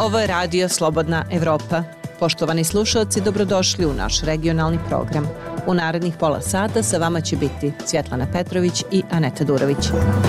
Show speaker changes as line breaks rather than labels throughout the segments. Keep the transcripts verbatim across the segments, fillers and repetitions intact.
Ovo je Radio Slobodna Evropa. Poštovani slušalci, dobrodošli u naš regionalni program. U narednih pola sata sa vama će biti Svjetlana Petrović i Aneta Durović.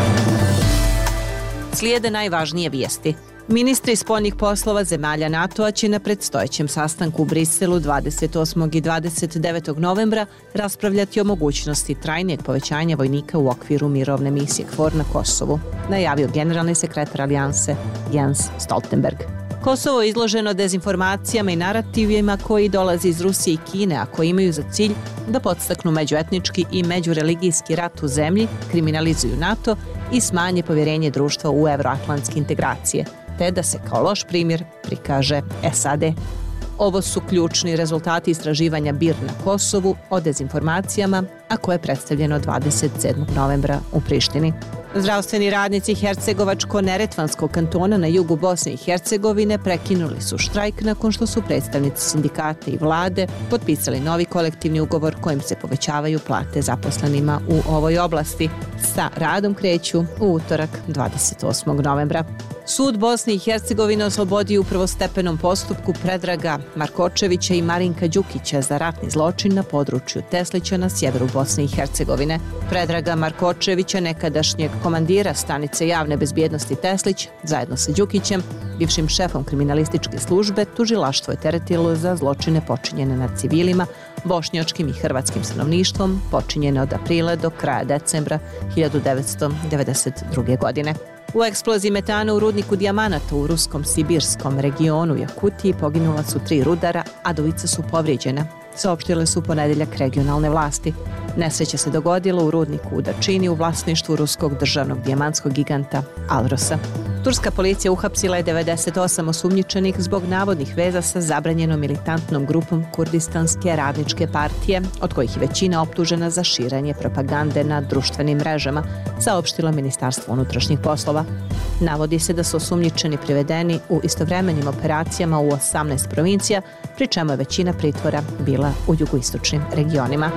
Slijede najvažnije vijesti. Ministri spoljnih poslova zemalja NATO-a će na predstojećem sastanku u Briselu dvadeset osmog i dvadeset devetog novembra raspravljati o mogućnosti trajnijeg povećanja vojnika u okviru mirovne misije KFOR na Kosovu, najavio generalni sekretar Alijanse Jens Stoltenberg. Kosovo je izloženo dezinformacijama i narativima koji dolazi iz Rusije i Kine, a koji imaju za cilj da podstaknu međuetnički i međureligijski rat u zemlji, kriminalizuju NATO i smanje povjerenje društva u evroatlantske integracije, te da se kao loš primjer prikaže S A D. Ovo su ključni rezultati istraživanja B I R na Kosovu o dezinformacijama, a koje je predstavljeno dvadeset sedmog novembra u Prištini. Zdravstveni radnici Hercegovačko-Neretvanskog kantona na jugu Bosne i Hercegovine prekinuli su štrajk nakon što su predstavnici sindikata i vlade potpisali novi kolektivni ugovor kojim se povećavaju plate zaposlenima u ovoj oblasti. Sa radom kreću u utorak dvadeset osmog novembra. Sud Bosne i Hercegovine oslobodio u prvostepenom postupku Predraga Markočevića i Marinka Đukića za ratni zločin na području Teslića na sjeveru Bosne i Hercegovine. Predraga Markočevića, nekadašnjeg komandira stanice javne bezbjednosti Teslić, zajedno sa Đukićem, bivšim šefom kriminalističke službe, tužilaštvo je teretilo za zločine počinjene nad civilima, bošnjačkim i hrvatskim stanovništvom, počinjene od aprila do kraja decembra hiljadu devetsto devedeset druge. godine. U eksploziji metana u rudniku dijamanata u ruskom sibirskom regionu Jakutiji poginula su tri rudara, a dvojica su povrijeđena, saopštile su u ponedjeljak regionalne vlasti. Nesreća se dogodila u rudniku u Dačini u vlasništvu ruskog državnog dijamantskog giganta Alrosa. Turska policija uhapsila je devedeset osam osumnjičenih zbog navodnih veza sa zabranjenom militantnom grupom Kurdistanske radničke partije, od kojih je većina optužena za širenje propagande na društvenim mrežama, saopštilo Ministarstvo unutrašnjih poslova. Navodi se da su osumnjičeni privedeni u istovremenim operacijama u osamnaest provincija, pri čemu je većina pritvora bila u jugoistočnim regionima.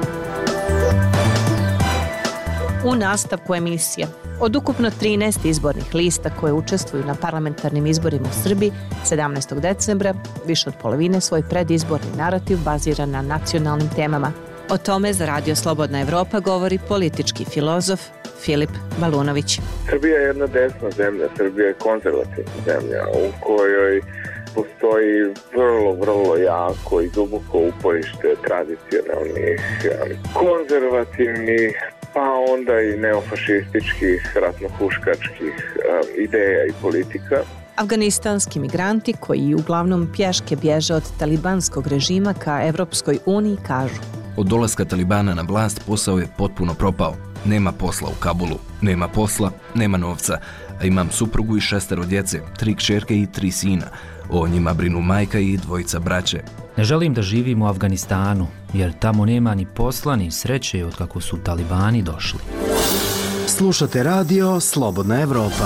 U nastavku emisije. Od ukupno trinaest izbornih lista koje učestvuju na parlamentarnim izborima u Srbiji sedamnaestog decembra, više od polovine svoj predizborni narativ bazira na nacionalnim temama. O tome za Radio Slobodna Evropa govori politički filozof Filip Balunović.
Srbija je jedna desna zemlja, Srbija je konzervativna zemlja u kojoj postoji vrlo, vrlo jako i duboko uporište tradicionalnih, konzervativnih, pa onda i neofašističkih, ratno-huškačkih um, ideja i politika.
Afganistanski migranti koji uglavnom pješke bježe od talibanskog režima ka Evropskoj uniji kažu:
od dolaska Talibana na vlast posao je potpuno propao. Nema posla u Kabulu, nema posla, nema novca, a imam suprugu i šestero djece, tri kćerke i tri sina. O njima brinu majka i dvojica braće.
Ne želim da živim u Afganistanu, jer tamo nema ni posla ni sreće od kako su Talibani došli.
Slušate Radio Slobodna Evropa.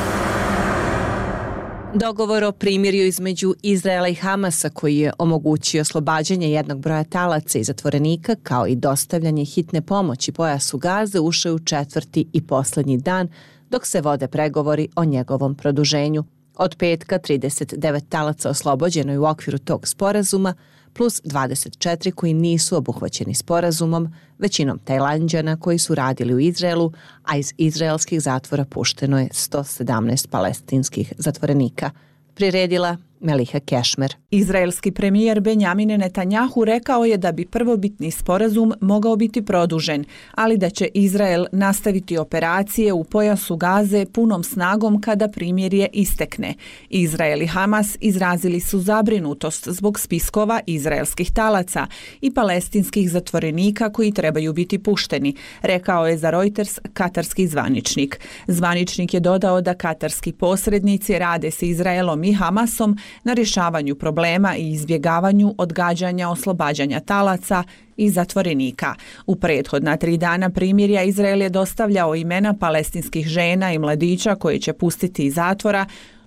Dogovor o primirju između Izraela i Hamasa koji je omogućio oslobađanje jednog broja talaca i zatvorenika kao i dostavljanje hitne pomoći pojasu Gaze ušao je u četvrti i posljednji dan dok se vode pregovori o njegovom produženju. Od petka trideset devet talaca oslobođeno je u okviru tog sporazuma, plus dvadeset četiri koji nisu obuhvaćeni sporazumom, većinom Tajlanđana koji su radili u Izraelu, a iz izraelskih zatvora pušteno je sto sedamnaest palestinskih zatvorenika. Priredila Meliha Kešmer.
Izraelski premijer Benjamin Netanjahu rekao je da bi prvobitni sporazum mogao biti produžen, ali da će Izrael nastaviti operacije u pojasu Gaze punom snagom kada primirje istekne. Izrael i Hamas izrazili su zabrinutost zbog spiskova izraelskih talaca i palestinskih zatvorenika koji trebaju biti pušteni, rekao je za Reuters katarski zvaničnik. Zvaničnik je dodao da katarski posrednici rade s Izraelom i Hamasom na rješavanju problema i izbjegavanju odgađanja oslobađanja talaca i zatvorenika. U prethodna tri dana primirja Izrael je dostavljao imena palestinskih žena i mladića koje će pustiti iz zatvora,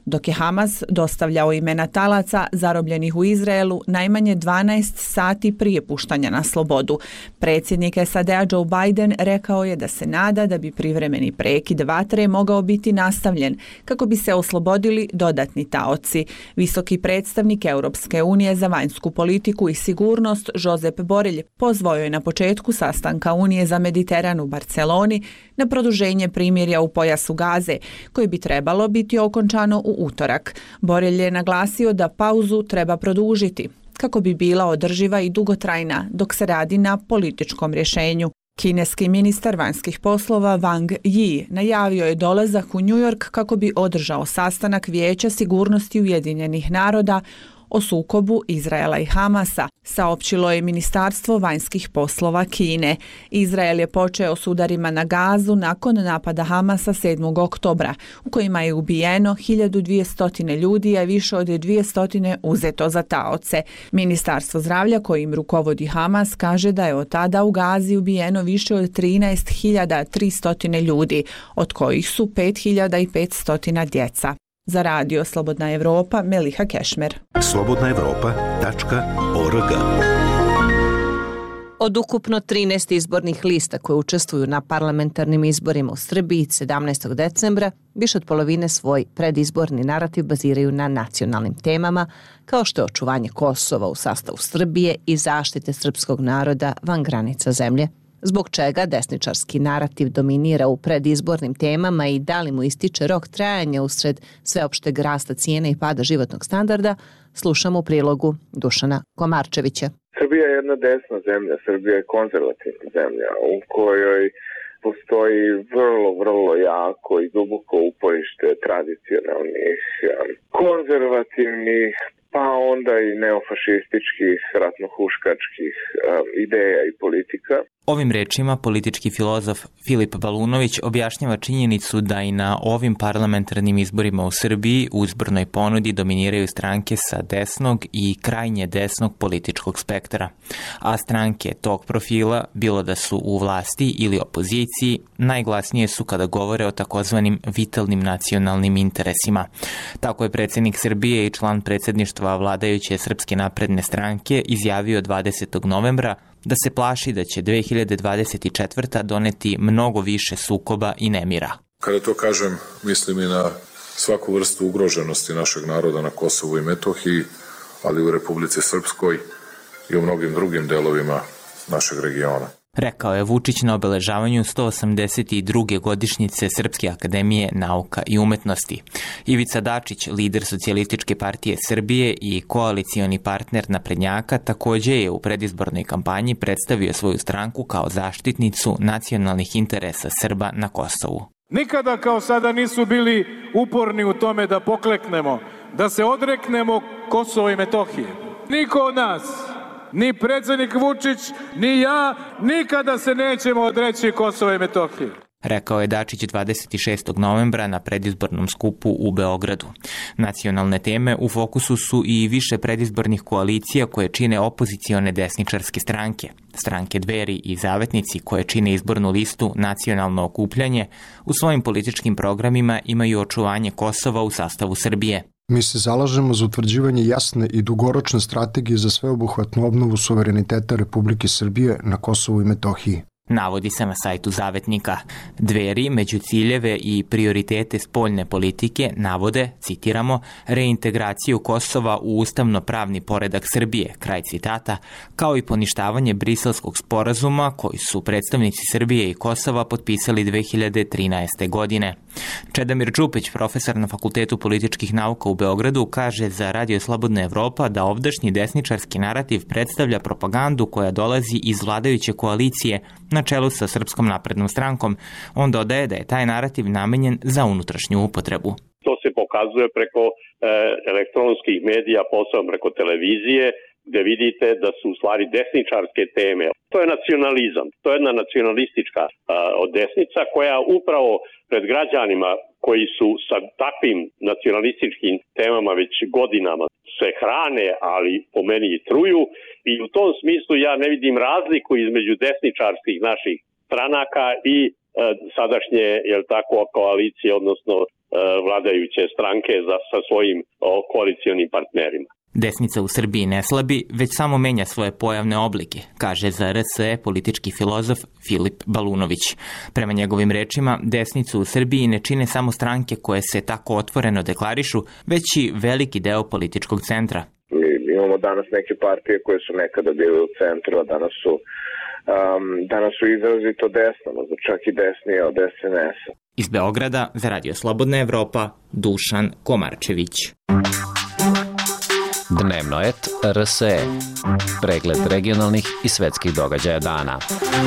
dok je Hamas dostavljao imena talaca zarobljenih u Izraelu najmanje dvanaest sati prije puštanja na slobodu. Predsjednik S A D-a Joe Biden rekao je da se nada da bi privremeni prekid vatre mogao biti nastavljen kako bi se oslobodili dodatni taoci. Visoki predstavnik Europske unije za vanjsku politiku i sigurnost Josep Borrell pozvao je na početku sastanka Unije za Mediteran u Barceloni na produženje primirja u pojasu Gaze, koji bi trebalo biti okončano u utorak. Borrell je naglasio da pauzu treba produžiti kako bi bila održiva i dugotrajna dok se radi na političkom rješenju. Kineski ministar vanjskih poslova Wang Yi najavio je dolazak u New York kako bi održao sastanak Vijeća sigurnosti Ujedinjenih naroda o sukobu Izraela i Hamasa, saopćilo je Ministarstvo vanjskih poslova Kine. Izrael je počeo s udarima na Gazu nakon napada Hamasa sedmog oktobra, u kojima je ubijeno hiljadu dvjesto ljudi, a više od dvjesto uzeto za taoce. Ministarstvo zdravlja kojim rukovodi Hamas kaže da je od tada u Gazi ubijeno više od trinaest hiljada tristo ljudi, od kojih su pet hiljada petsto djeca. Za radio Slobodna Evropa, Meliha Kešmer.
slobodna evropa tačka org.
Od ukupno trinaest izbornih lista koje učestvuju na parlamentarnim izborima u Srbiji sedamnaestog decembra, više od polovine svoj predizborni narativ baziraju na nacionalnim temama, kao što je očuvanje Kosova u sastavu Srbije i zaštite srpskog naroda van granica zemlje. Zbog čega desničarski narativ dominira u predizbornim temama i da li mu ističe rok trajanja usred sveopšteg rasta cijene i pada životnog standarda, slušamo u prilogu Dušana Komarčevića.
Srbija je jedna desna zemlja, Srbija je konzervativna zemlja u kojoj postoji vrlo, vrlo jako i duboko uporište tradicionalnih, konzervativnih, pa onda i neofašističkih, ratnohuškačkih ideja i politika.
Ovim rečima politički filozof Filip Valunović objašnjava činjenicu da i na ovim parlamentarnim izborima u Srbiji u izbornoj ponudi dominiraju stranke sa desnog i krajnje desnog političkog spektra, a stranke tog profila, bilo da su u vlasti ili opoziciji, najglasnije su kada govore o takozvanim vitalnim nacionalnim interesima. Tako je predsjednik Srbije i član predsjedništva vladajuće Srpske napredne stranke izjavio dvadesetog novembra da se plaši da će dve hiljade dvadeset četvrta doneti mnogo više sukoba i nemira.
Kada to kažem, mislim i na svaku vrstu ugroženosti našeg naroda na Kosovu i Metohiji, ali u Republici Srpskoj i u mnogim drugim delovima našeg regiona.
Rekao je Vučić na obeležavanju sto osamdeset druge godišnjice Srpske akademije nauka i umetnosti. Ivica Dačić, lider Socijalističke partije Srbije i koalicioni partner naprednjaka, također je u predizbornoj kampanji predstavio svoju stranku kao zaštitnicu nacionalnih interesa Srba na Kosovu.
Nikada kao sada nisu bili uporni u tome da pokleknemo, da se odreknemo Kosova i Metohije. Niko od nas, ni predsjednik Vučić, ni ja, nikada se nećemo odreći Kosova i Metohije.
Rekao je Dačić dvadeset šestog novembra na predizbornom skupu u Beogradu. Nacionalne teme u fokusu su i više predizbornih koalicija koje čine opozicione desničarske stranke. Stranke Dveri i Zavetnici koje čine izbornu listu Nacionalno okupljanje u svojim političkim programima imaju očuvanje Kosova u sastavu Srbije.
Mi se zalažemo za utvrđivanje jasne i dugoročne strategije za sveobuhvatnu obnovu suvereniteta Republike Srbije na Kosovu i Metohiji.
Navodi se na sajtu Zavetnika. Dveri među ciljeve i prioritete spoljne politike navode, citiramo, reintegraciju Kosova u ustavno-pravni poredak Srbije, kraj citata, kao i poništavanje Briselskog sporazuma koji su predstavnici Srbije i Kosova potpisali dve hiljade trinaeste. godine. Čedomir Čupić, profesor na Fakultetu političkih nauka u Beogradu, kaže za Radio Slobodna Evropa da ovdašnji desničarski narativ predstavlja propagandu koja dolazi iz vladajuće koalicije na čelu sa Srpskom naprednom strankom. On dodaje da je taj narativ namenjen za unutrašnju upotrebu.
To se pokazuje preko e, elektronskih medija, posebno preko televizije, gdje vidite da su u stvari desničarske teme. To je nacionalizam, to je jedna nacionalistička a, desnica koja upravo pred građanima koji su sa takvim nacionalističkim temama već godinama se hrane, ali po meni i truju. I u tom smislu ja ne vidim razliku između desničarskih naših stranaka i e, sadašnje, jel tako, koalicije, odnosno vladajuće stranke za, sa svojim koalicijonim partnerima.
Desnica u Srbiji ne slabi, već samo menja svoje pojavne oblike, kaže za R S E politički filozof Filip Balunović. Prema njegovim rečima, desnicu u Srbiji ne čine samo stranke koje se tako otvoreno deklarišu, već i veliki deo političkog centra.
Mi imamo danas neke partije koje su nekada bile u centru, a danas su, um, danas su izrazito desno, možda čak i desnije od S N S-a.
Iz Beograda za Radio Slobodna Evropa, Dušan Komarčević.
Dnevno et R S E. Pregled regionalnih i svetskih događaja dana.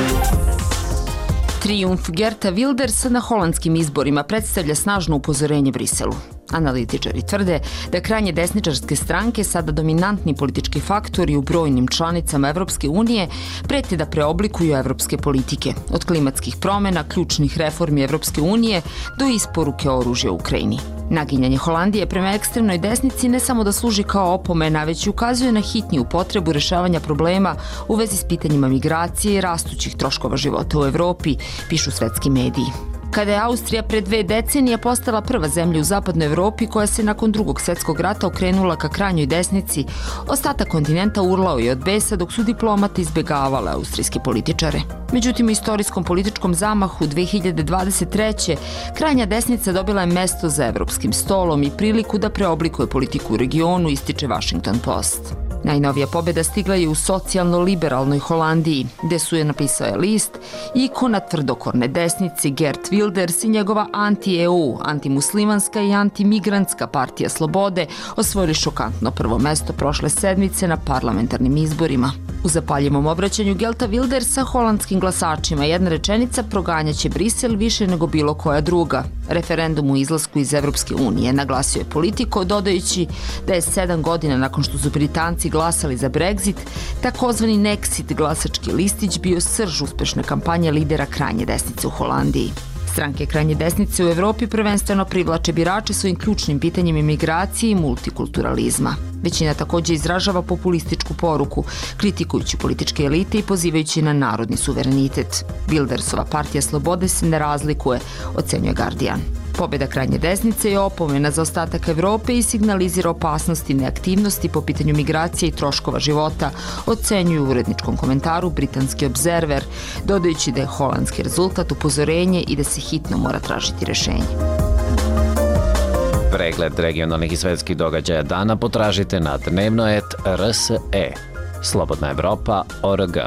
Trijumf Geerta Wildersa na holandskim izborima predstavlja snažno upozorenje Briselu. Analitičari tvrde da krajnje desničarske stranke, sada dominantni politički faktori u brojnim članicama Evropske unije, prete da preoblikuju evropske politike, od klimatskih promjena, ključnih reformi Evropske unije do isporuke oružja u Ukrajini. Naginjanje Holandije prema ekstremnoj desnici ne samo da služi kao opomena, već i ukazuje na hitniju potrebu rešavanja problema u vezi s pitanjima migracije i rastućih troškova života u Evropi, pišu svetski mediji. Kada je Austrija pre dve decenije postala prva zemlja u zapadnoj Evropi koja se nakon drugog svjetskog rata okrenula ka krajnjoj desnici, ostatak kontinenta urlao je od besa dok su diplomati izbjegavale austrijske političare. Međutim, u istorijskom političkom zamahu dve hiljade dvadeset treće. krajnja desnica dobila je mesto za evropskim stolom i priliku da preoblikuje politiku u regionu, ističe Washington Post. Najnovija pobjeda stigla je u socijalno-liberalnoj Holandiji, gde su je napisao je list ikona tvrdokorne desnice Geert Wilders i njegova anti-E U, antimuslimanska i antimigrantska partija Slobode osvojili šokantno prvo mesto prošle sedmice na parlamentarnim izborima. U zapaljivom obraćanju Geerta Wildersa holandskim glasačima jedna rečenica proganjaće Brisel više nego bilo koja druga. Referendum u izlasku iz Evropske unije, naglasio je Politico, dodajući da je sedam godina nakon što su Britanci glasali za Brexit, takozvani Nexit glasački listić bio srž uspešne kampanje lidera krajnje desnice u Holandiji. Stranke krajnje desnice u Evropi prvenstveno privlače birače svojim ključnim pitanjem imigracije i multikulturalizma. Većina također izražava populističku poruku, kritikujući političke elite i pozivajući na narodni suverenitet. Wildersova partija Slobode se ne razlikuje, ocenjuje Guardian. Pobjeda krajnje desnice je opomena za ostatak Evrope i signalizira opasnosti neaktivnosti po pitanju migracije i troškova života, ocenjuju u uredničkom komentaru britanski Observer, dodajući da je holandski rezultat upozorenje i da se hitno mora tražiti rešenje.
Pregled regionalnih i svetskih događaja dana potražite na dnevno et R S E. Slobodna Evropa точка о р г.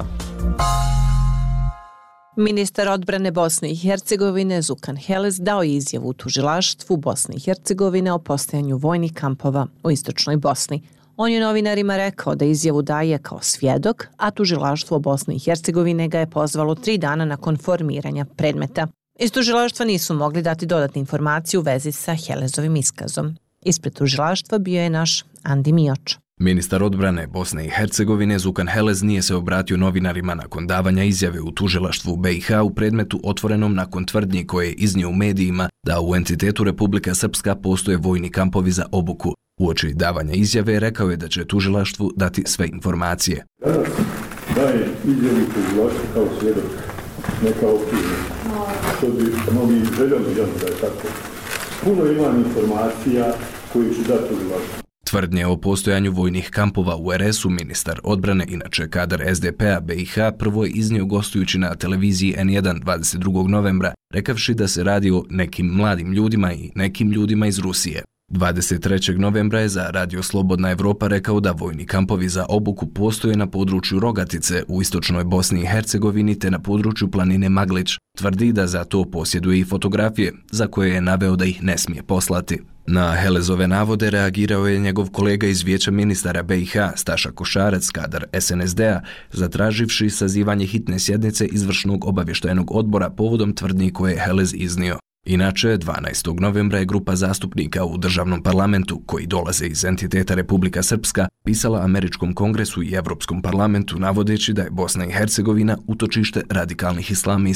Ministar odbrane Bosne i Hercegovine Zukan Heles dao je izjavu u tužilaštvu Bosne i Hercegovine o postojanju vojnih kampova u istočnoj Bosni. On je novinarima rekao da izjavu daje kao svjedok, a tužilaštvo Bosne i Hercegovine ga je pozvalo tri dana nakon formiranja predmeta. Iz tužilaštva nisu mogli dati dodatne informacije u vezi sa Helezovim iskazom. Ispred tužilaštva bio je naš Andi Mioč.
Ministar odbrane Bosne i Hercegovine Zukan Helez nije se obratio novinarima nakon davanja izjave u tužilaštvu B i H u predmetu otvorenom nakon tvrdnji koje je iznio u medijima da u entitetu Republika Srpska postoje vojni kampovi za obuku. Uoči davanja izjave rekao je da će tužilaštvu dati sve informacije.
Danas daje izjavu tužilaštvu kao svjedok, ne kao optužnik, što bi mnogi željeli da je tako. Puno imam informacija koje ću dati tužilaštvu.
Tvrdnje o postojanju vojnih kampova u R S-u ministar odbrane, inače kadar S D P-a B i H, prvo je iznio gostujući na televiziji N jedan dvadeset drugog novembra, rekavši da se radi o nekim mladim ljudima i nekim ljudima iz Rusije. dvadeset trećeg novembra je za Radio Slobodna Evropa rekao da vojni kampovi za obuku postoje na području Rogatice u istočnoj Bosni i Hercegovini te na području planine Maglić. Tvrdi da za to posjeduje i fotografije, za koje je naveo da ih ne smije poslati. Na Helezove navode reagirao je njegov kolega iz Vijeća ministara B i H, Staša Košarac, kadar S N S D-a, zatraživši sazivanje hitne sjednice izvršnog obavještajnog odbora povodom tvrdnji koje je Helez iznio. Inače, dvanaestog novembra je grupa zastupnika u državnom parlamentu, koji dolaze iz entiteta Republika Srpska, pisala Američkom kongresu i Evropskom parlamentu navodeći da je Bosna i Hercegovina utočište radikalnih islamista,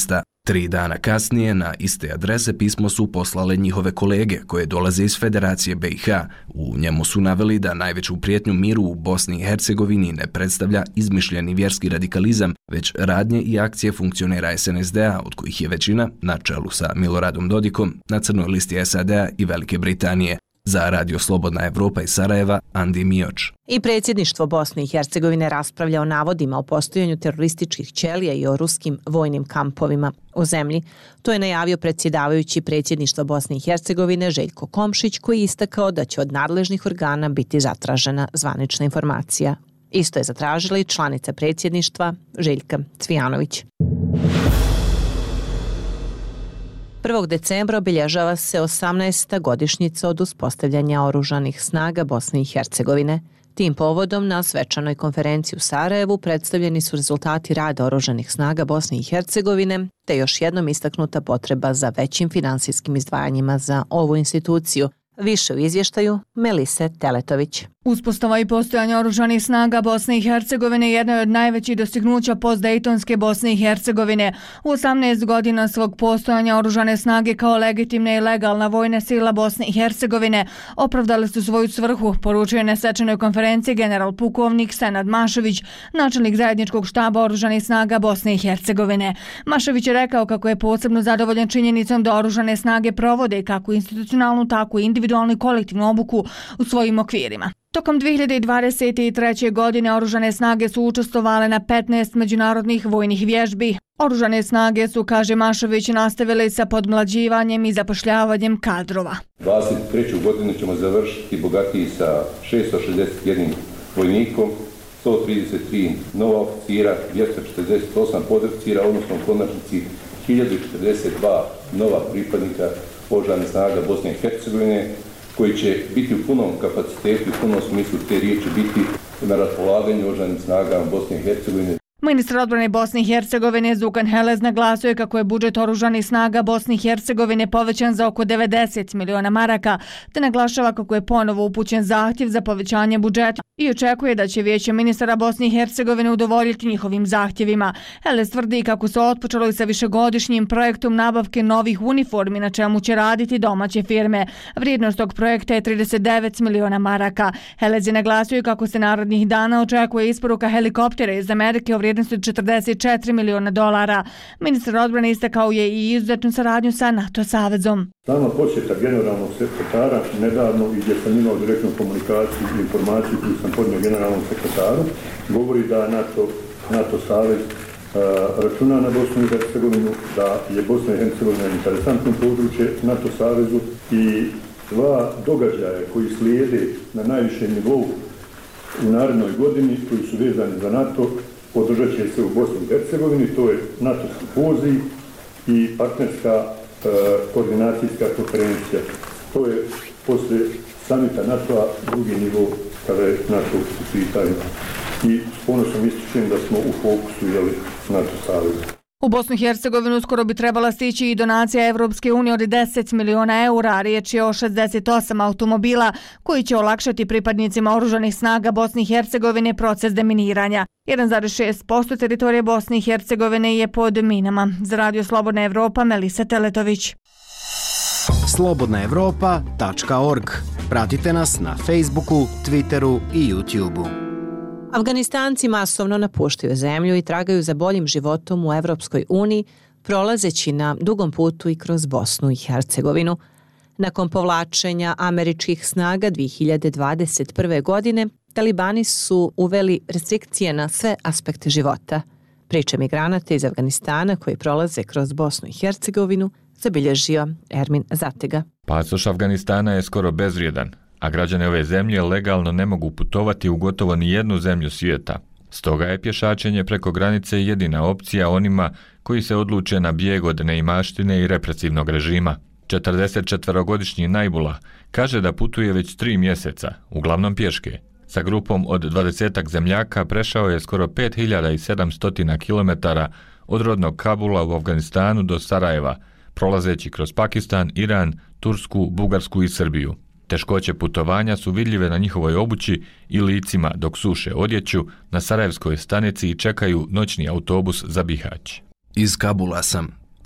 Tri dana kasnije na iste adrese pismo su poslale njihove kolege koje dolaze iz Federacije B i H. U njemu su naveli da najveću prijetnju miru u Bosni i Hercegovini ne predstavlja izmišljeni vjerski radikalizam, već radnje i akcije funkcionera S N S D-a, od kojih je većina, na čelu sa Miloradom Dodikom, na crnoj listi S A D-a i Velike Britanije. Za Radio Slobodna Evropa iz Sarajeva, Andi Mioč.
I predsjedništvo Bosne i Hercegovine raspravlja o navodima o postojanju terorističkih ćelija i o ruskim vojnim kampovima u zemlji. To je najavio predsjedavajući predsjedništva Bosne i Hercegovine Željko Komšić, koji je istakao da će od nadležnih organa biti zatražena zvanična informacija. Isto je zatražila i članica predsjedništva Željka Cvijanović. prvog decembra obilježava se osamnaesta godišnjica od uspostavljanja oružanih snaga Bosne i Hercegovine. Tim povodom na svečanoj konferenciji u Sarajevu predstavljeni su rezultati rada oružanih snaga Bosne i Hercegovine, te još jednom istaknuta potreba za većim finansijskim izdvajanjima za ovu instituciju. Više u izvještaju Melise Teletović.
Uspostava i postojanje oružanih snaga Bosne i Hercegovine jedna je od najvećih dostignuća postdejtonske Bosne i Hercegovine. U osamnaest godina svog postojanja oružane snage kao legitimna i legalna vojna sila Bosne i Hercegovine opravdale su svoju svrhu, poručuje na svečanoj konferenciji general pukovnik Senad Mašović, načelnik zajedničkog štaba oružanih snaga Bosne i Hercegovine. Mašović je rekao kako je posebno zadovoljan činjenicom da oružane snage provode kako institucionalnu, tako i individualnu i kolektivnu obuku u svojim okvirima. Tokom dvije hiljade dvadeset treće. godine oružane snage su učestvovale na petnaest međunarodnih vojnih vježbi. Oružane snage su, kaže Mašović, nastavili sa podmlađivanjem i zapošljavanjem kadrova.
dvadeset treću godinu ćemo završiti bogatiji sa šesto šezdeset jedan vojnikom, sto trideset tri nova oficira, dvjesto četrdeset osam podoficira, odnosno u konačnici hiljadu četrdeset dva nova pripadnika oružanih snaga Bosne i Hercegovine, koji će biti u punom kapacitetu i u punom smislu te riječi biti na raspolaganju oružanih snaga Bosne i Hercegovine.
Ministar odbrane Bosne i Hercegovine Zukan Helez naglasio je kako je budžet oružanih snaga Bosne i Hercegovine povećan za oko devedeset miliona maraka, te naglašava kako je ponovo upućen zahtjev za povećanje budžeta i očekuje da će Vijeće ministara Bosne i Hercegovine udovoljiti njihovim zahtjevima. Helez tvrdi kako se otpočelo i sa višegodišnjim projektom nabavke novih uniformi na čemu će raditi domaće firme. Vrijednost tog projekta je trideset devet miliona maraka. Helez je naglasio i kako se narednih dana očekuje isporuka helikoptera iz Amerike u vrijednosti od četrdeset četiri miliona dolara. Ministar odbrane istakao je i izuzetnu saradnju sa NATO savezom.
Stalna posjeta generalnog sekretara nedavno i gdje sam imao direktnu komunikaciju i informaciju koju sam podnio generalnom sekretaru, govori da NATO, NATO savez uh, računa na Bosnu i Hercegovinu, da je Bosna i Hercegovina interesantno područje NATO savezu i dva događaja koji slijede na najvišem nivou u narednoj godini koji su vezani za NATO održat će se u Bosni i Hercegovini, to je NATO simpozij i partnerska e, koordinacijska konferencija. To je posle samita NATO-a drugi nivo kada je NATO u pitanju. I s ponosom ističem da smo u fokusu jeli, NATO saveza.
U Bosnu i Hercegovinu skoro bi trebala stići i donacija Evropske unije od deset miliona eura, riječ je o šezdeset osam automobila koji će olakšati pripadnicima oružanih snaga Bosne i Hercegovine proces deminiranja. jedan zarez šest posto teritorije Bosne i Hercegovine je pod minama. Za Radio Slobodna Evropa, Melisa Teletović.
slobodna evropa tačka org. Pratite nas na Facebooku, Twitteru i YouTubeu.
Afganistanci masovno napuštaju zemlju i tragaju za boljim životom u Evropskoj uniji, prolazeći na dugom putu i kroz Bosnu i Hercegovinu. Nakon povlačenja američkih snaga dvije hiljade dvadeset prve. godine, talibani su uveli restrikcije na sve aspekte života. Priče migranata iz Afganistana koji prolaze kroz Bosnu i Hercegovinu zabilježio Ermin Zatega.
Pasoš Afganistana je skoro bezvrijedan, a građani ove zemlje legalno ne mogu putovati u gotovo ni jednu zemlju svijeta. Stoga je pješačenje preko granice jedina opcija onima koji se odluče na bijeg od neimaštine i represivnog režima. četrdesetčetverogodišnji Najbula kaže da putuje već tri mjeseca, uglavnom pješke. Sa grupom od dvadesetak zemljaka prešao je skoro pet hiljada sedamsto kilometara od rodnog Kabula u Afganistanu do Sarajeva, prolazeći kroz Pakistan, Iran, Tursku, Bugarsku i Srbiju. Teškoće putovanja su vidljive na njihovoj obući i licima dok suše odjeću na sarajevskoj stanici i čekaju noćni autobus za Bihać.
Iz Kabula sam.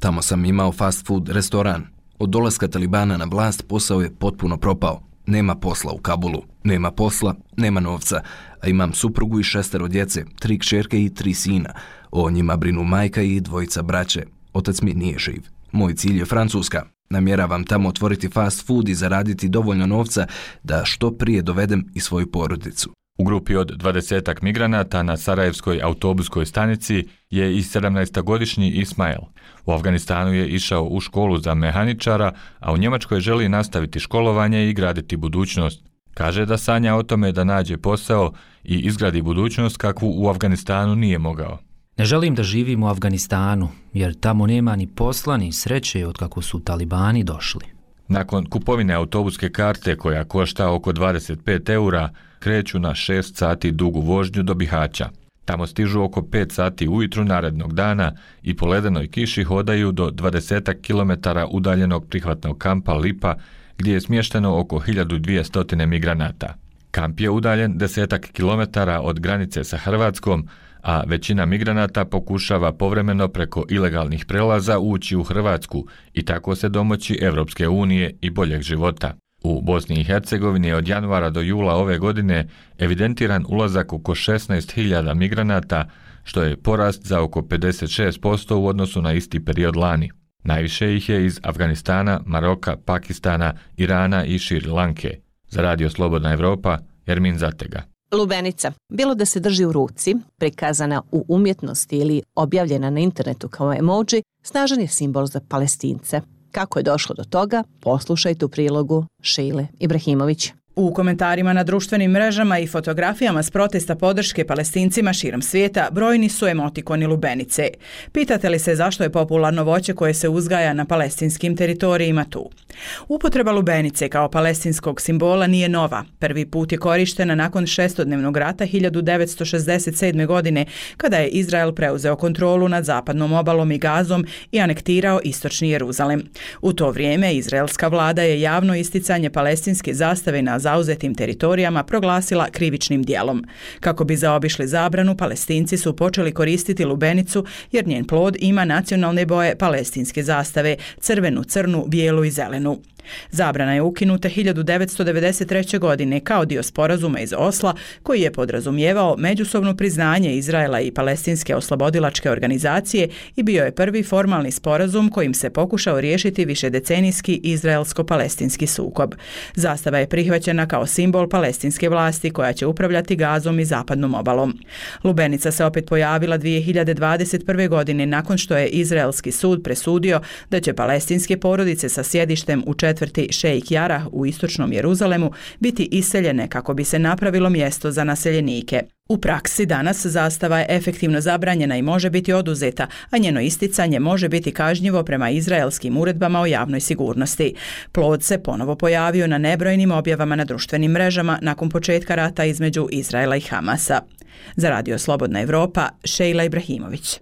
Tamo sam imao fast food restoran. Od dolaska Talibana na vlast posao je potpuno propao. Nema posla u Kabulu. Nema posla, nema novca. A imam suprugu i šestero djece, tri kćerke i tri sina. O njima brinu majka i dvojica braće. Otac mi nije živ. Moj cilj je Francuska. Namjeravam tamo otvoriti fast food i zaraditi dovoljno novca da što prije dovedem i svoju porodicu.
U grupi od dvadesetak migranata na Sarajevskoj autobuskoj stanici je i sedamnaestogodišnji Ismail. U Afganistanu je išao u školu za mehaničara, a u Njemačkoj želi nastaviti školovanje i graditi budućnost. Kaže da sanja o tome da nađe posao i izgradi budućnost kakvu u Afganistanu nije mogao.
Ne želim da živim u Afganistanu, jer tamo nema ni posla ni sreće od kako su Talibani došli.
Nakon kupovine autobuske karte koja košta oko dvadeset pet eura, kreću na šest sati dugu vožnju do Bihaća. Tamo stižu oko pet sati ujutru narednog dana i po ledenoj kiši hodaju do dvadeset kilometara udaljenog prihvatnog kampa Lipa, gdje je smješteno oko hiljadu dvjesto migranata. Kamp je udaljen desetak kilometara od granice sa Hrvatskom, a većina migranata pokušava povremeno preko ilegalnih prelaza ući u Hrvatsku i tako se domoći Evropske unije i boljeg života. U Bosni i Hercegovini je od januara do jula ove godine evidentiran ulazak oko šesnaest hiljada migranata, što je porast za oko pedeset šest posto u odnosu na isti period lani. Najviše ih je iz Afganistana, Maroka, Pakistana, Irana i Šri Lanke. Za Radio Slobodna Evropa, Ermin Zatega.
Lubenica, bilo da se drži u ruci, prikazana u umjetnosti ili objavljena na internetu kao emoji, snažan je simbol za Palestince. Kako je došlo do toga, poslušajte u prilogu Šejle Ibrahimović.
U komentarima na društvenim mrežama i fotografijama s protesta podrške Palestincima širom svijeta brojni su emotikoni lubenice. Pitate li se zašto je popularno voće koje se uzgaja na palestinskim teritorijima tu? Upotreba lubenice kao palestinskog simbola nije nova. Prvi put je korištena nakon šestodnevnog rata hiljadu devetsto šezdeset sedme. godine, kada je Izrael preuzeo kontrolu nad zapadnom obalom i Gazom i anektirao istočni Jeruzalem. U to vrijeme izraelska vlada je javno isticanje palestinske zastave na zauzetim teritorijama proglasila krivičnim djelom. Kako bi zaobišli zabranu, Palestinci su počeli koristiti lubenicu jer njen plod ima nacionalne boje palestinske zastave, crvenu, crnu, bijelu i zelenu. Zabrana je ukinuta hiljadu devetsto devedeset treće. godine kao dio sporazuma iz Osla koji je podrazumijevao međusobno priznanje Izraela i palestinske oslobodilačke organizacije i bio je prvi formalni sporazum kojim se pokušao riješiti višedecenijski izraelsko-palestinski sukob. Zastava je prihvaćena kao simbol palestinske vlasti koja će upravljati Gazom i zapadnom obalom. Lubenica se opet pojavila dvije hiljade dvadeset prve. godine nakon što je izraelski sud presudio da će palestinske porodice sa sjedištem u četvrti Šejk Jarah u istočnom Jeruzalemu biti iseljene kako bi se napravilo mjesto za naseljenike. U praksi danas zastava je efektivno zabranjena i može biti oduzeta, a njeno isticanje može biti kažnjivo prema izraelskim uredbama o javnoj sigurnosti. Plod se ponovo pojavio na nebrojnim objavama na društvenim mrežama nakon početka rata između Izraela i Hamasa. Za Radio Slobodna Evropa, Šejla Ibrahimović.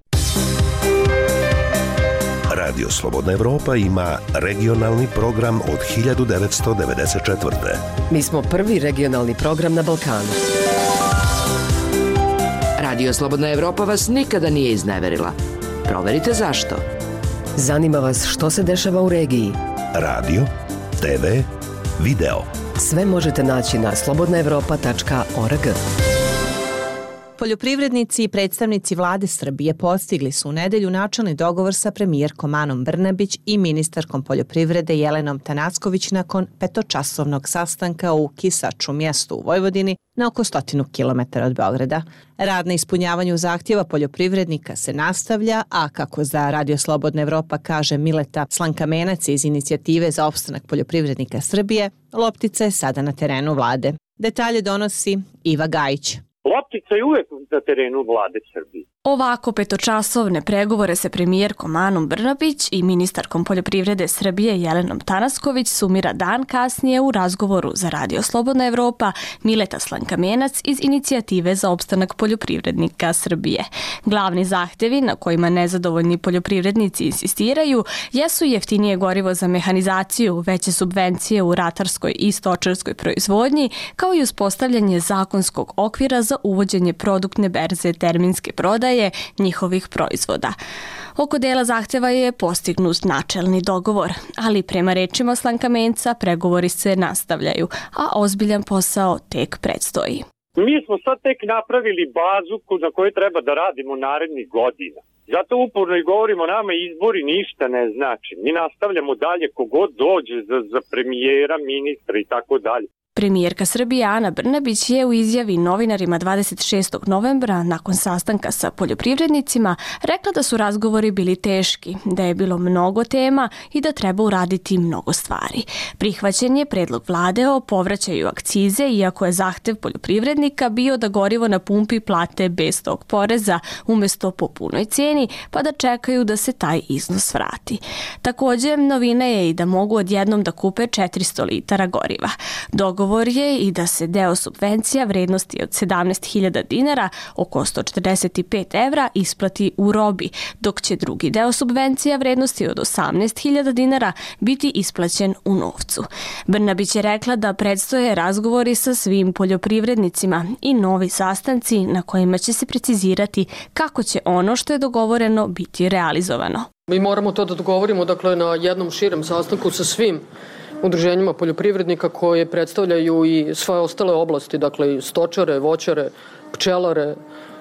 Radio Slobodna Evropa ima regionalni program od hiljadu devetsto devedeset četvrte.
Mi smo prvi regionalni program na Balkanu. Radio Slobodna Evropa vas nikada nije izneverila. Proverite zašto. Zanima vas što se dešava u regiji.
Radio, te ve, video.
Sve možete naći na slobodna evropa tačka org.
Poljoprivrednici i predstavnici vlade Srbije postigli su u nedelju načelni dogovor sa premijerkom Anom Brnabić i ministarkom poljoprivrede Jelenom Tanacković nakon petočasovnog sastanka u Kisaču, mjestu u Vojvodini, na oko stotinu kilometara od Beograda. Rad na ispunjavanju zahtjeva poljoprivrednika se nastavlja, a kako za Radio Slobodna Evropa kaže Mileta Slankamenac iz Inicijative za opstanak poljoprivrednika Srbije, loptica je sada na terenu vlade. Detalje donosi Iva Gajić.
Loptica je uvijek na terenu vlade Srbije.
Ovako petočasovne pregovore sa premijerkom Anom Brnabić i ministarkom poljoprivrede Srbije Jelenom Tanacković sumira dan kasnije u razgovoru za Radio Slobodna Evropa Mileta Slankamenac iz Inicijative za opstanak poljoprivrednika Srbije. Glavni zahtjevi na kojima nezadovoljni poljoprivrednici insistiraju jesu jeftinije gorivo za mehanizaciju, veće subvencije u ratarskoj i stočarskoj proizvodnji, kao i uspostavljanje zakonskog okvira za uvođenje produktne berze terminske prodaje prodaje njihovih proizvoda. Oko dela zahtjeva je postignut načelni dogovor, ali prema rečima Slankamenca pregovori se nastavljaju, a ozbiljan posao tek predstoji.
Mi smo sad tek napravili bazu na kojoj treba da radimo narednih godina. Zato uporno i govorimo, nama izbori ništa ne znači. Mi nastavljamo dalje kogod dođe za, za premijera, ministra i tako dalje.
Premijerka Srbije Ana Brnabić je u izjavi novinarima dvadeset šestog novembra nakon sastanka sa poljoprivrednicima rekla da su razgovori bili teški, da je bilo mnogo tema i da treba uraditi mnogo stvari. Prihvaćen je predlog vlade o povraćaju akcize, iako je zahtev poljoprivrednika bio da gorivo na pumpi plate bez tog poreza umjesto po punoj cijeni, pa da čekaju da se taj iznos vrati. Također, novina je i da mogu odjednom da kupe četiristo litara goriva. Dogovor je i da se deo subvencija vrednosti od sedamnaest hiljada dinara, oko sto četrdeset pet evra, isplati u robi, dok će drugi deo subvencija vrednosti od osamnaest hiljada dinara biti isplaćen u novcu. Brnabić je rekla da predstoje razgovori sa svim poljoprivrednicima i novi sastanci na kojima će se precizirati kako će ono što je dogovoreno biti realizovano.
Mi moramo to da dogovorimo dakle, na jednom širem sastanku sa svim udruženjima poljoprivrednika koje predstavljaju i sve ostale oblasti, dakle i stočare, voćare, pčelare,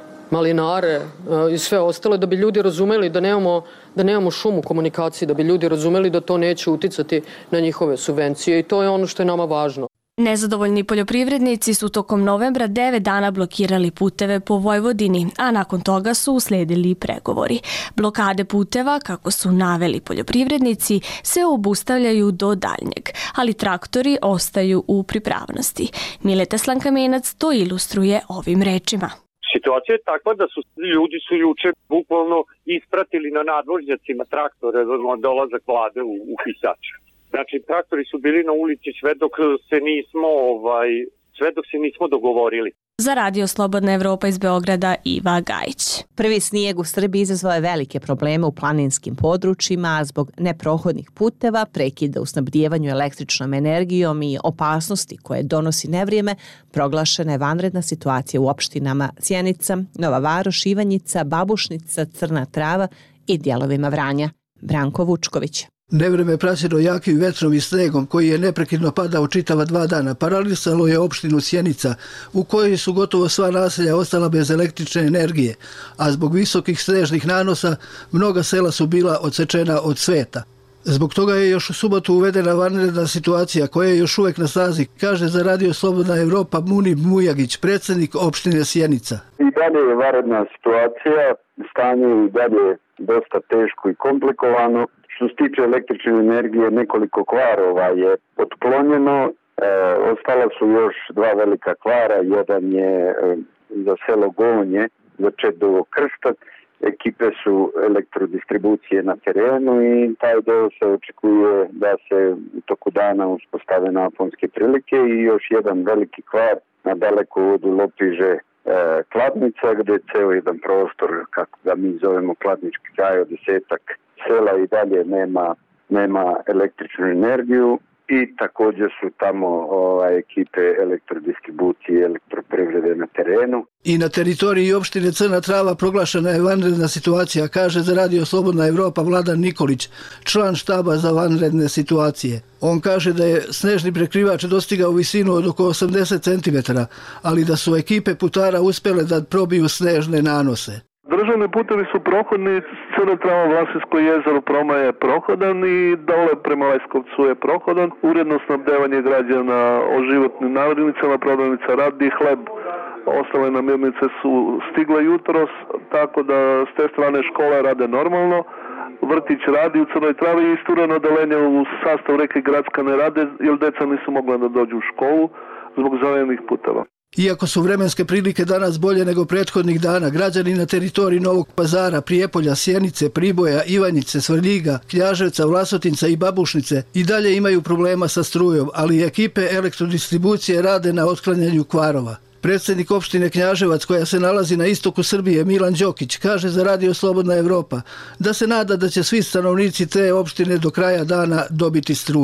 malinare i sve ostale, da bi ljudi razumeli da nemamo, da nemamo šum u komunikaciji, da bi ljudi razumeli da to neće uticati na njihove subvencije i to je ono što je nama važno.
Nezadovoljni poljoprivrednici su tokom novembra devet dana blokirali puteve po Vojvodini, a nakon toga su usledili pregovori. Blokade puteva, kako su naveli poljoprivrednici, se obustavljaju do daljnjeg, ali traktori ostaju u pripravnosti. Mileta Slankamenac to ilustruje ovim rečima.
Situacija je takva da su ljudi su juče bukvalno ispratili na nadvožnjacima traktore za dolazak vlade u, u Pisač. Znači, traktori su bili na ulici sve dok se nismo, ovaj, sve dok se nismo dogovorili.
Za Radio Slobodna Evropa iz Beograda, Iva Gajić.
Prvi snijeg u Srbiji izazvao je velike probleme u planinskim područjima, a zbog neprohodnih puteva, prekida u snabdijevanju električnom energijom i opasnosti koje donosi nevrijeme, proglašena je vanredna situacija u opštinama Sjenica, Nova Varoš, Ivanjica, Babušnica, Crna Trava i dijelovima Vranja. Branko Vučković.
Nevreme praćeno jakim vetrom i snegom koji je neprekidno padao čitava dva dana paralisalo je opštinu Sjenica u kojoj su gotovo sva naselja ostala bez električne energije, a zbog visokih snežnih nanosa mnoga sela su bila odsečena od sveta. Zbog toga je još u subotu uvedena vanredna situacija koja je još uvijek na snazi, kaže za Radio Slobodna Evropa Muni Mujagić, predsjednik opštine Sjenica.
I dalje je vanredna situacija, stanje je i dalje dosta teško i komplikovano. Što se tiče električne energije, nekoliko kvarova je otklonjeno, e, ostala su još dva velika kvara, jedan je e, za selo Gonje, za Čedovo Kršta, ekipe su elektrodistribucije na terenu i taj deo se očekuje da se u toku dana uspostave naponske prilike i još jedan veliki kvar na dalekovodu Lopiže e, Kladnica, gdje je ceo jedan prostor, kako ga mi zovemo Kladnički kraj, od desetak sela i dalje nema, nema električnu energiju i također su tamo ovaj, ekipe elektrodistribucije i elektroprivrede na terenu.
I na teritoriji opštine Crna Trava proglašena je vanredna situacija, kaže za Radio Slobodna Evropa Vladan Nikolić, član štaba za vanredne situacije. On kaže da je snežni prekrivač dostigao visinu od oko osamdeset centimetara, ali da su ekipe putara uspjele da probiju snežne nanose.
Državni putevi su prohodni, Crna Trava, Vlasinsko jezero Proma je prohodan i dole prema Leskovcu je prohodan. Uredno snabdevanje građana o životnim namirnicama, prodavnica radi, hleb, ostale namirnice su stigle jutros, tako da s te strane škole rade normalno. Vrtić radi u Crnoj Travi i istureno odelenje u sastav reke Gradska ne rade, jer deca nisu mogla da dođu u školu zbog zelenih puteva.
Iako su vremenske prilike danas bolje nego prethodnih dana, građani na teritoriji Novog Pazara, Prijepolja, Sjenice, Priboja, Ivanjice, Svrljiga, Knjaževca, Vlasotinca i Babušnice i dalje imaju problema sa strujom, ali ekipe elektrodistribucije rade na otklanjanju kvarova. Predsjednik opštine Knjaževac, koja se nalazi na istoku Srbije, Milan Đokić, kaže za Radio Slobodna Evropa da se nada da će svi stanovnici te opštine do kraja dana dobiti struju.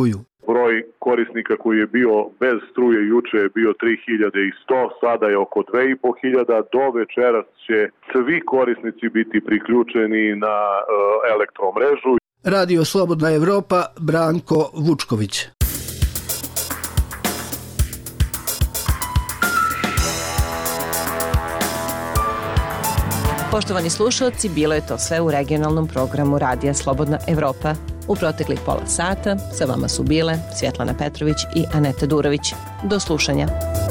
Broj korisnika koji je bio bez struje juče je bio tri hiljade sto, sada je oko dve i po hiljade. Do večeras će svi korisnici biti priključeni na e, elektromrežu.
Radio Slobodna Evropa, Branko Vučković.
Poštovani slušalci, bilo je to sve u regionalnom programu Radija Slobodna Evropa. U proteklih pola sata sa vama su bile Svjetlana Petrović i Aneta Durović. Do slušanja.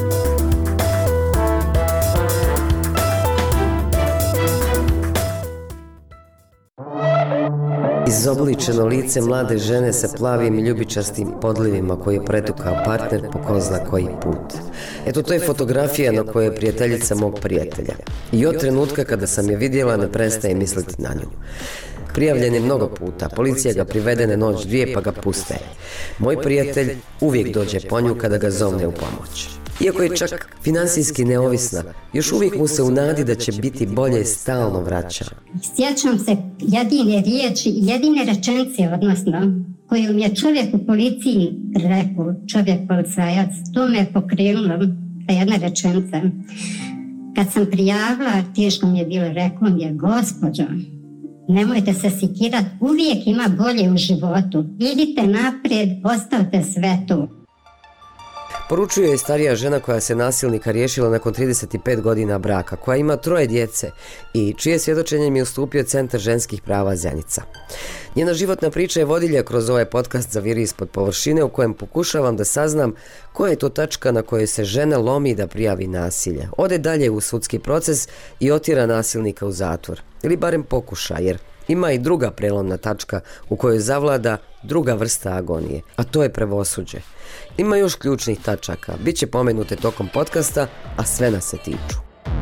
Izobličeno lice mlade žene sa plavim i ljubičastim podlivima koji je pretukao partner po ko zna koji put. Eto, to je fotografija na kojoj je prijateljica mog prijatelja. I od trenutka kada sam je vidjela ne prestaje misliti na nju. Prijavljen je mnogo puta, policija ga privede na noć dvije pa ga puste. Moj prijatelj uvijek dođe po nju kada ga zovne u pomoć. Iako je čak financijski neovisna, još uvijek mu se u nadi da će biti bolje stalno vraća.
Sjećam se jedine riječi, jedine rečenice, odnosno, koju mi je čovjek u policiji rekao, čovjek policajac, to me je pokrenulo, ta jedna rečenica. Kad sam prijavila, teško mi je bilo, rekao mi je, gospođo, nemojte se sikirati, uvijek ima bolje u životu. Idite naprijed, ostavite sve to.
Poručuje je starija žena koja se nasilnika riješila nakon trideset pet godina braka, koja ima troje djece i čije svjedočenje mi je ustupio Centar ženskih prava Zenica. Njena životna priča je vodilja kroz ovaj podcast za Viri ispod površine, u kojem pokušavam da saznam koja je to tačka na kojoj se žena lomi da prijavi nasilje, ode dalje u sudski proces i otjera nasilnika u zatvor. Ili barem pokuša, jer ima i druga prelomna tačka u kojoj zavlada druga vrsta agonije, a to je pravosuđe. Ima još ključnih tačaka, bit će pomenute tokom podcasta, a sve nas se tiču.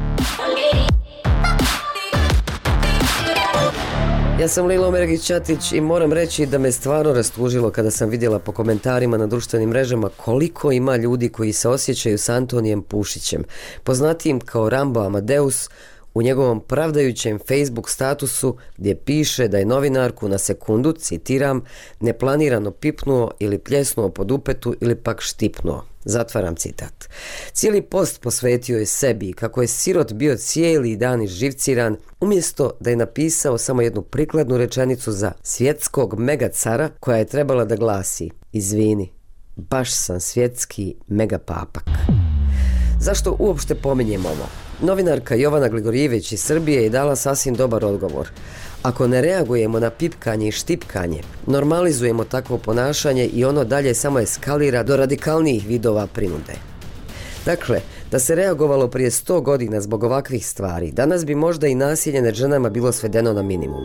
Ja sam Lilo Mergić-Ćatić i moram reći da me stvarno rastužilo kada sam vidjela po komentarima na društvenim mrežama koliko ima ljudi koji se osjećaju s Antonijem Pušićem, poznatijim kao Rambo Amadeus, u njegovom pravdajućem Facebook statusu gdje piše da je novinarku na sekundu, citiram, neplanirano pipnuo ili pljesnuo po dupetu ili pak štipnuo. Zatvaram citat. Cijeli post posvetio je sebi kako je sirot bio cijeli dan izživciran, umjesto da je napisao samo jednu prikladnu rečenicu za svjetskog megacara koja je trebala da glasi: izvini, baš sam svjetski megapapak. Zašto uopšte pominjem ovo? Novinarka Jovana Gligorijević iz Srbije je dala sasvim dobar odgovor. Ako ne reagujemo na pipkanje i štipkanje, normalizujemo takvo ponašanje i ono dalje samo eskalira do radikalnijih vidova prinude. Dakle, da se reagovalo prije sto godina zbog ovakvih stvari, danas bi možda i nasilje nad ženama bilo svedeno na minimum.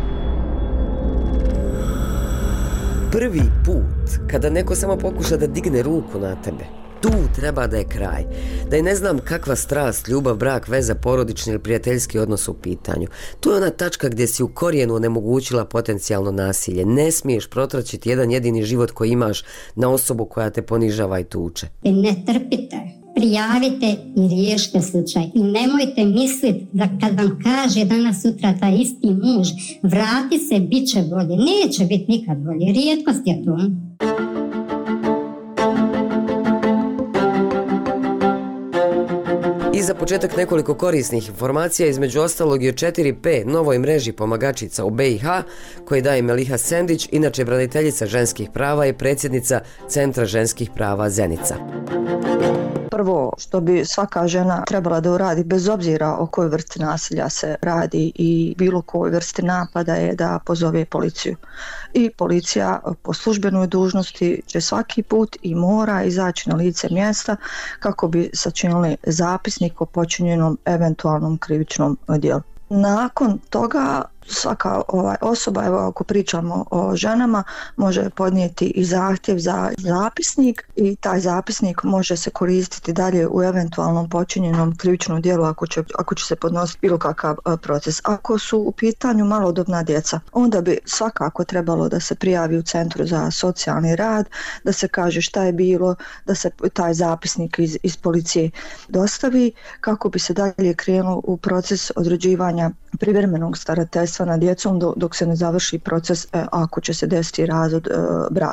Prvi put kada neko samo pokuša da digne ruku na tebe, tu treba da je kraj. Da je ne znam kakva strast, ljubav, brak, veza, porodični ili prijateljski odnos u pitanju. Tu je ona tačka gdje si u korijenu onemogućila potencijalno nasilje. Ne smiješ protračiti jedan jedini život koji imaš na osobu koja te ponižava i tuče.
Ne trpite, prijavite i riješite slučaj. I nemojte misliti da kad vam kaže danas sutra taj isti muž, vrati se, bit će bolje. Neće biti nikad bolje. Rijetkost je to.
I za početak nekoliko korisnih informacija, između ostalog i o četiri P, novoj mreži pomagačica u B i H, koje daje Meliha Sendić, inače braniteljica ženskih prava i predsjednica Centra ženskih prava Zenica.
Prvo što bi svaka žena trebala da uradi, bez obzira o kojoj vrsti nasilja se radi i bilo kojoj vrsti napada, je da pozove policiju. I policija po službenoj dužnosti će svaki put i mora izaći na lice mjesta kako bi sačinili zapisnik o počinjenom eventualnom krivičnom djelu. Nakon toga svaka ovaj, osoba, evo ako pričamo o ženama, može podnijeti i zahtjev za zapisnik i taj zapisnik može se koristiti dalje u eventualnom počinjenom krivičnom djelu ako će, ako će se podnositi bilo kakav proces. Ako su u pitanju malodobna djeca, onda bi svakako trebalo da se prijavi u Centru za socijalni rad, da se kaže šta je bilo, da se taj zapisnik iz, iz policije dostavi kako bi se dalje krenulo u proces određivanja privremenog starateljstva nad djecom dok se ne završi proces e, ako će se desiti razvod e, braka.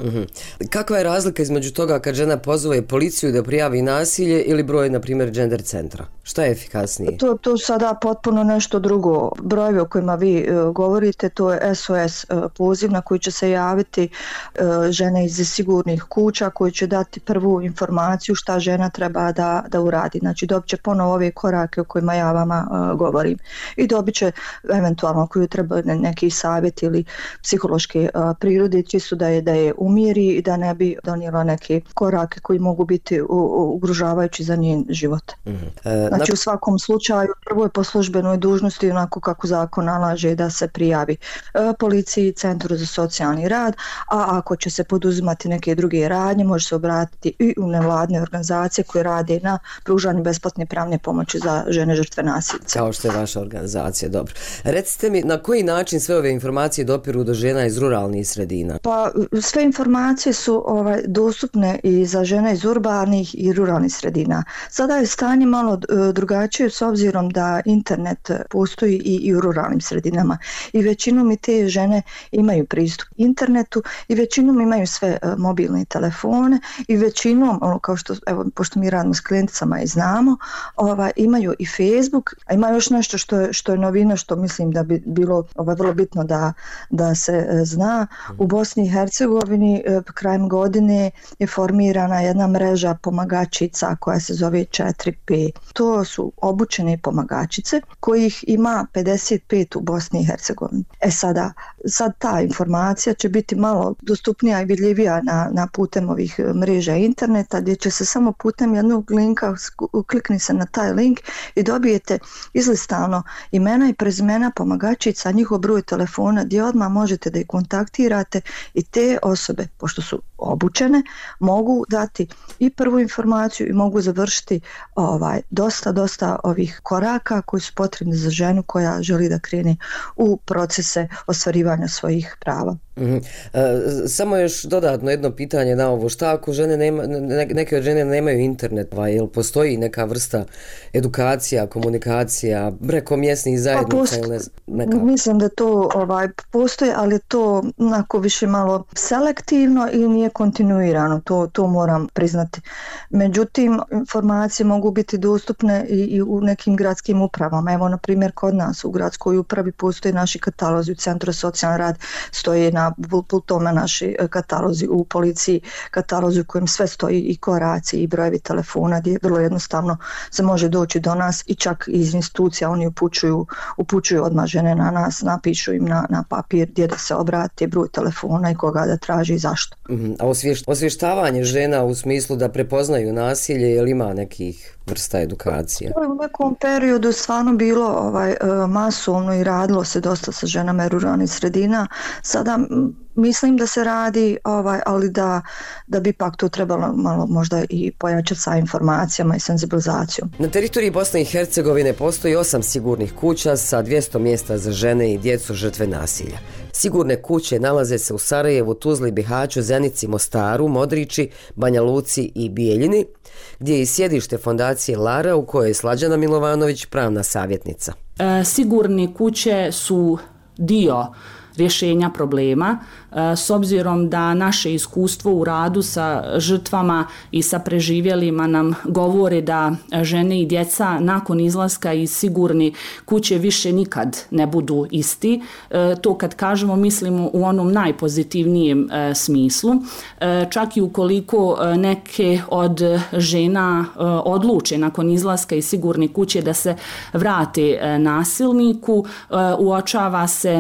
Uh-huh. Kakva je razlika između toga kad žena pozove policiju da prijavi nasilje ili broj, na primjer, gender centra? Šta je efikasnije?
To, to sada potpuno nešto drugo. Brojevi o kojima vi uh, govorite, to je S O S uh, poziv na koji će se javiti uh, žene iz sigurnih kuća koji će dati prvu informaciju šta žena treba da, da uradi. Znači dobit će ponovo ove korake o kojima ja vama uh, govorim. I dobit će eventualno koju treba neki savjet ili psihološke uh, prirode, čisto da je, da je umiri i da ne bi donijela neke korake koji mogu biti u, u, ugrožavajući za njen život.
Mm-hmm. E,
znači
na...
u svakom slučaju prvo je po službenoj dužnosti onako kako zakon nalaže da se prijavi e, policiji, centru za socijalni rad, a ako će se poduzimati neke druge radnje može se obratiti i u nevladne organizacije koje rade na pružanju besplatne pravne pomoći za žene žrtve nasilja.
Kao što je vaša organizacija, dobro. Recite mi na koji način sve ove informacije dopiru do žena iz ruralnih sredina?
Pa sve informacije su ovaj, dostupne i za žene iz urbanih i ruralnih sredina. Sada je stanje malo drugačije s obzirom da internet postoji i, i u ruralnim sredinama i većinom i te žene imaju pristup internetu i većinom imaju sve uh, mobilne telefone i većinom, ono, kao što, evo, pošto mi radimo s klijenticama i znamo, ovaj, imaju i Facebook, a ima još nešto što je, što je novina, što mislim da bi bilo ovaj, vrlo bitno da, da se uh, zna. U Bosni i Hercegovini uh, krajem godine je formirana jedna mreža pomagačica koja se zove četiri P. To su obučene pomagačice kojih ima pedeset pet u Bosni i Hercegovini. E sada, sad ta informacija će biti malo dostupnija i vidljivija na, na putem ovih mreža interneta gdje će se samo putem jednog linka, klikni se na taj link i dobijete izlistano imena i prezimena pomagačica, njihov broj telefona gdje odmah možete da ih kontaktirate i te osobe, pošto su obučene, mogu dati i prvu informaciju i mogu završiti ovaj, dosta, dosta ovih koraka koji su potrebni za ženu koja želi da krene u procese ostvarivanja svojih prava.
Mm-hmm. E, samo još dodatno jedno pitanje na ovo, šta ako žene nema, ne, neke od žene nemaju internet, pa jel postoji neka vrsta edukacija, komunikacija preko mjesnih zajednica? Pa post... ili neka...
Mislim da to ovaj, postoji, ali to onako više malo selektivno i nije kontinuirano, to, to moram priznati. Međutim, informacije mogu biti dostupne i, i u nekim gradskim upravama. Evo, na primjer, kod nas u gradskoj upravi postoje naši katalozi, u Centru socijalni rad stoje na pultoma naši katalozi, u policiji katalozi u kojem sve stoji i koraci i brojevi telefona gdje vrlo jednostavno se može doći do nas i čak iz institucija oni upućuju, upućuju odmah žene na nas, napišu im na, na papir gdje da se obrati, broj telefona i koga da traži i zašto.
Mm-hmm. A osvješ, osvještavanje žena u smislu da prepoznaju nasilje, je li ima nekih vrsta edukacija?
U nekom periodu stvarno bilo ovaj, masovno i radilo se dosta sa ženama ruralnih sredina. Sada mislim da se radi, ovaj, ali da, da bi pak to trebalo malo možda i pojačati sa informacijama i senzibilizacijom.
Na teritoriji Bosne i Hercegovine postoji osam sigurnih kuća sa dvjesto mjesta za žene i djecu žrtve nasilja. Sigurne kuće nalaze se u Sarajevu, Tuzli, Bihaću, Zenici, Mostaru, Modrići, Banja Luci i Bijeljini, gdje je i sjedište fondacije Lara u kojoj je Slađana Milovanović pravna savjetnica.
E, sigurne kuće su dio rješenja problema, s obzirom da naše iskustvo u radu sa žrtvama i sa preživjelima nam govore da žene i djeca nakon izlaska iz sigurne kuće više nikad ne budu isti. To kad kažemo mislimo u onom najpozitivnijem smislu. Čak i ukoliko neke od žena odluče nakon izlaska iz sigurne kuće da se vrate nasilniku, uočava se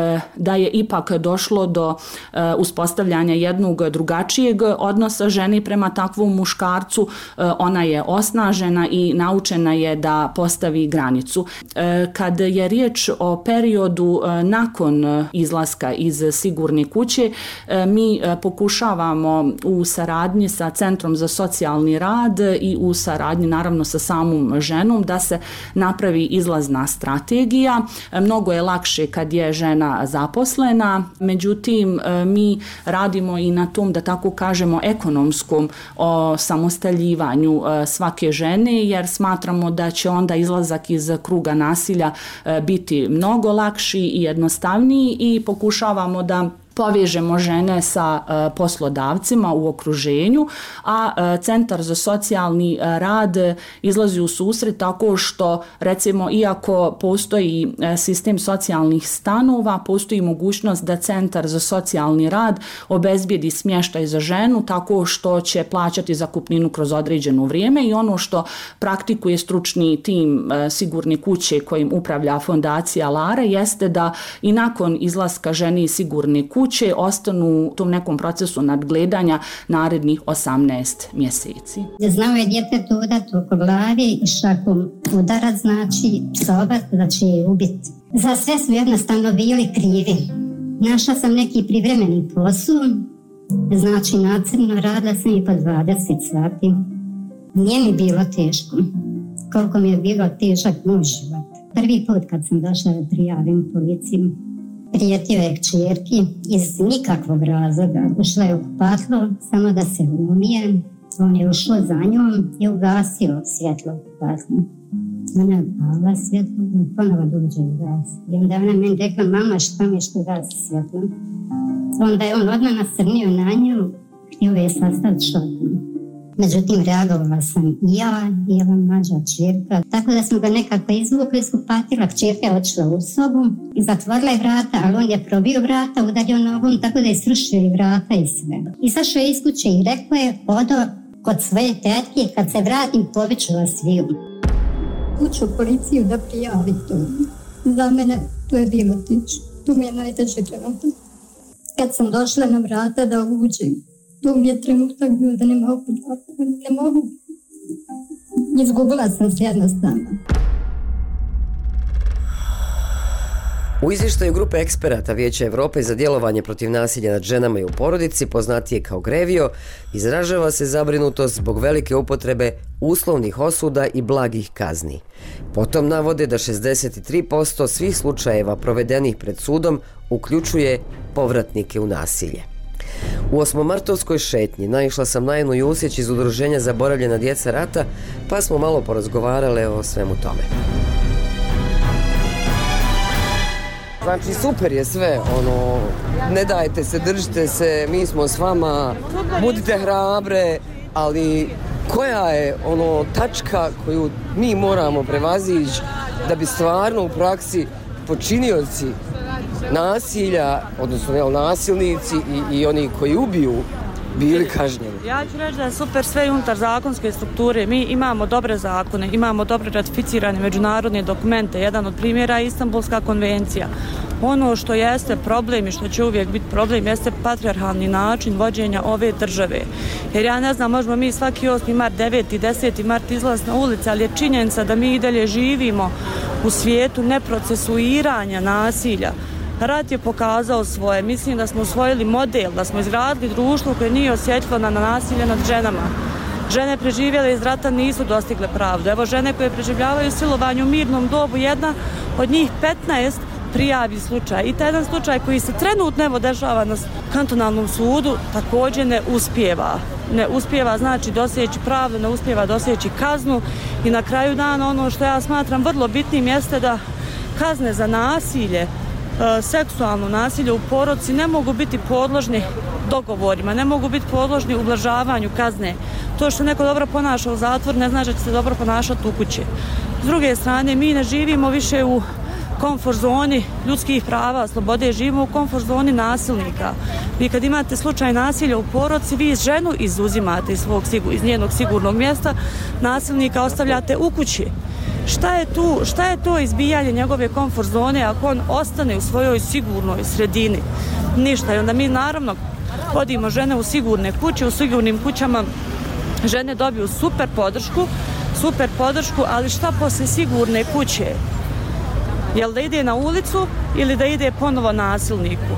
da je ipak došlo do uspostavljanja jednog drugačijeg odnosa žene prema takvom muškarcu. Ona je osnažena i naučena je da postavi granicu. Kad je riječ o periodu nakon izlaska iz sigurne kuće, mi pokušavamo u saradnji sa Centrom za socijalni rad i u saradnji naravno sa samom ženom da se napravi izlazna strategija. Mnogo je lakše kad je žena zaposlena, međutim mi radimo i na tom, da tako kažemo, ekonomskom osamostaljivanju svake žene, jer smatramo da će onda izlazak iz kruga nasilja biti mnogo lakši i jednostavniji i pokušavamo da povežemo žene sa poslodavcima u okruženju, a Centar za socijalni rad izlazi u susret tako što, recimo, iako postoji sistem socijalnih stanova, postoji mogućnost da Centar za socijalni rad obezbijedi smještaj za ženu tako što će plaćati zakupninu kroz određeno vrijeme, i ono što praktikuje stručni tim Sigurne kuće kojim upravlja fondacija Lara jeste da i nakon izlaska žene iz Sigurne kuće kuće ostanu u tom nekom procesu nadgledanja narednih osamnaest mjeseci.
Znao je djetetu udati oko glavi i šakom udarac, znači psovat, da će je ubiti. Za sve su jednostavno bili krivi. Našla sam neki privremeni posao, znači nacrno radila sam i po dvadeset sati. Nije mi bilo teško, koliko mi je bilo težak moj život. Prvi put kad sam došla da prijavim policiju, prijetio je kćerki iz nikakvog razloga. Ušla je u kupatlo samo da se umije. On je ušao za njom i ugasio svjetlo u kupatlu. Ona je pala svjetlo i ponovo dođe u gas. I onda ona meni rekla, mama, šta mi je što gasi svjetlo? Onda je on odmah nasrnio na nju, htio je sastaviti šotom. Međutim, reagovala sam i ja i ova mlađa kćerka. Tako da smo ga nekako izvukli iz kupatila. Kćerka je odšla u sobu i zatvorila je vrata, ali on je probio vrata, udario nogom, tako da je srušio i vrata i sve. Izašao je iz kuće i rekao je, odo kod svoje tetke, kad se vratim poviću vas sviju. Uću u policiju da prijavi to. Za mene to je bilo tiče. Tu mi je najteže trenutak. Kad sam došla na vrata da uđem, to mi je trenutak bio da ne mogu, ne mogu. Izgubila sam se jednostavno.
U izvještaju grupe eksperata Vijeća Europe za djelovanje protiv nasilja nad ženama i u porodici, poznatije kao Grevio, izražava se zabrinutost zbog velike upotrebe uslovnih osuda i blagih kazni. Potom navode da šezdeset tri posto svih slučajeva provedenih pred sudom uključuje povratnike u nasilje. U osmomartovskoj šetnji naišla sam na Enu Jusić iz Udruženja Zaboravljena djeca rata, pa smo malo porazgovarale o svemu tome. Znači, super je sve, ono, ne dajte se, držite se, mi smo s vama, budite hrabre, ali koja je ono tačka koju mi moramo prevazići da bi stvarno u praksi počinioci nasilja, odnosno jel, nasilnici i, i oni koji ubiju bili kažnjeni?
Ja ću reći da je super sve unutar zakonske strukture. Mi imamo dobre zakone, imamo dobre ratificirane međunarodne dokumente. Jedan od primjera je Istanbulska konvencija. Ono što jeste problem i što će uvijek biti problem jeste patrijarhalni način vođenja ove države. Jer ja ne znam, možemo mi svaki osmi mart, deveti, deseti mart izlaz na ulice, ali je činjenica da mi i dalje živimo u svijetu neprocesuiranja nasilja. Rat je pokazao svoje. Mislim da smo usvojili model, da smo izgradili društvo koje nije osjetljivo na nasilje nad ženama. Žene preživjele iz rata nisu dostigle pravdu. Evo, žene koje preživljavaju silovanje u mirnom dobu, jedna od njih petnaest prijavi slučaj. I taj jedan slučaj koji se trenutno evo dešava na kantonalnom sudu također ne uspijeva. Ne uspijeva znači doseći pravdu, ne uspijeva doseći kaznu i na kraju dana ono što ja smatram vrlo bitnim jeste da kazne za nasilje, seksualno nasilje u porodici ne mogu biti podložni dogovorima, ne mogu biti podložni ublažavanju kazne. To što neko dobro ponaša u zatvoru ne znači da će se dobro ponašati u kući. S druge strane, mi ne živimo više u komfort zoni ljudskih prava, slobode, živimo u komfort zoni nasilnika. Vi kad imate slučaj nasilja u porodici, vi ženu izuzimate iz, svog, iz njenog sigurnog mjesta, nasilnika ostavljate u kući. Šta je tu, šta je to izbijanje njegove komfort zone ako on ostane u svojoj sigurnoj sredini? Ništa. I onda mi naravno vodimo žene u sigurne kuće, u sigurnim kućama žene dobiju super podršku, super podršku, ali šta posle sigurne kuće? Jel da ide na ulicu ili da ide ponovo nasilniku?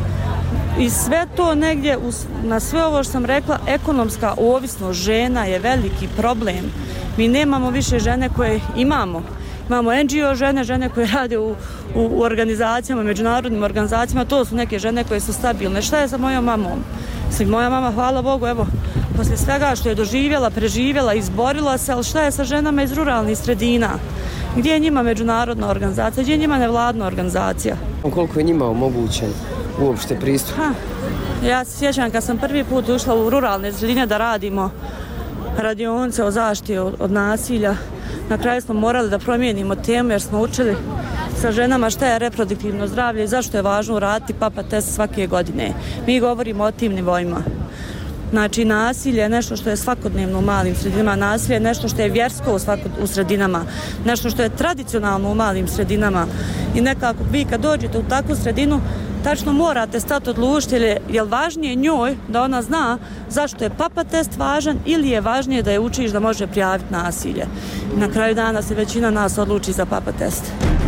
I sve to negdje, na sve ovo što sam rekla, ekonomska ovisnost žena je veliki problem. Mi nemamo više žene koje imamo. Imamo en dži o žene, žene koje rade u, u, u organizacijama, međunarodnim organizacijama, to su neke žene koje su stabilne. Šta je sa mojom mamom? Mislim, moja mama, hvala Bogu, evo, poslije svega što je doživjela, preživjela, izborila se, ali šta je sa ženama iz ruralnih sredina? Gdje je njima međunarodna organizacija, gdje je njima nevladna organizacija?
Koliko je njima omogućen uopšte pristup?
Ha, ja se sjećam kad sam prvi put ušla u ruralne sredine da radimo radionice o zaštiti od, od nasilja. Na kraju smo morali da promijenimo temu jer smo učili sa ženama šta je reproduktivno zdravlje i zašto je važno uraditi papa test svake godine. Mi govorimo o tim nivoima. Znači, nasilje je nešto što je svakodnevno u malim sredinama, nasilje je nešto što je vjersko u, svakod, u sredinama, nešto što je tradicionalno u malim sredinama. I nekako vi kad dođete u takvu sredinu, tačno morate stati odlučiti, je li važnije njoj da ona zna zašto je papa test važan ili je važnije da je učiš da može prijaviti nasilje. I na kraju dana se većina nas odluči za papa test.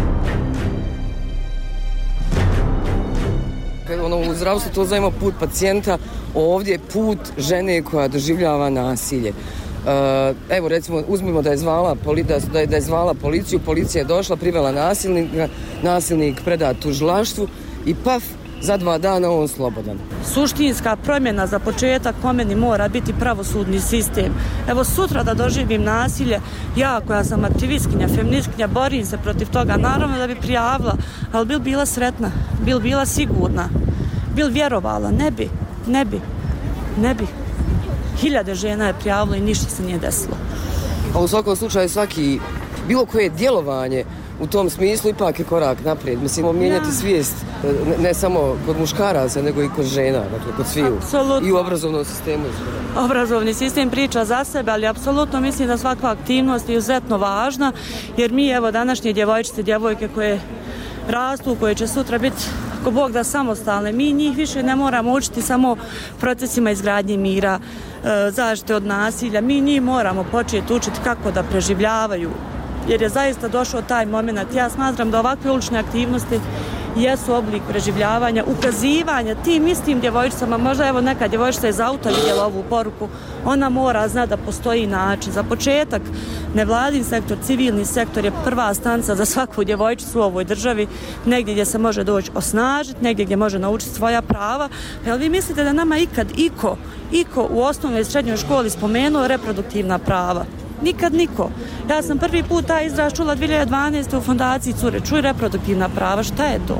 Ono, u zdravstvu to zovemo put pacijenta, ovdje je put žene koja doživljava nasilje. Evo recimo uzmimo da je zvala, da je, da je zvala policiju, policija je došla, privela nasilnika, nasilnik predat tužilaštvu i paf, za dva dana on slobodan.
Suštinska promjena za početak po meni mora biti pravosudni sistem. Evo sutra da doživim nasilje, ja koja sam aktivistkinja, feministkinja, borim se protiv toga, naravno da bi prijavila, ali bil bila sretna, bil bila sigurna, bil vjerovala, ne bi, ne bi, ne bi. Hiljade žena je prijavilo i ništa se nije desilo.
A u svakom slučaju svaki, bilo koje djelovanje u tom smislu ipak je korak naprijed. Mislimo mijenjati svijest ne, ne samo kod muškaraca, nego i kod žena, dakle kod sviju.
Apsolutno.
I u obrazovnom sistemu.
Obrazovni sistem priča za sebe, ali apsolutno mislim da svaka aktivnost je izuzetno važna, jer mi evo današnje djevojčice, djevojke koje rastu, koje će sutra biti ako Bog da samostalne, mi njih više ne moramo učiti samo procesima izgradnje mira, zaštite od nasilja, mi njih moramo početi učiti kako da preživljavaju, jer je zaista došao taj moment. Ja smatram da ovakve ulične aktivnosti jesu oblik preživljavanja, ukazivanja tim istim djevojčicama, možda evo neka djevojčica iz auta vidjela ovu poruku, ona mora zna da postoji način. Za početak, nevladin sektor, civilni sektor je prva stanca za svaku djevojčicu u ovoj državi, negdje gdje se može doći osnažiti, negdje gdje može naučiti svoja prava. Jel vi mislite da nama ikad iko, iko u osnovnoj i srednjoj školi spomenuo reproduktivna prava? Nikad niko. Ja sam prvi put taj izraz čula dvije hiljade dvanaeste u fondaciji Cure. Čuj reproduktivna prava, šta je to?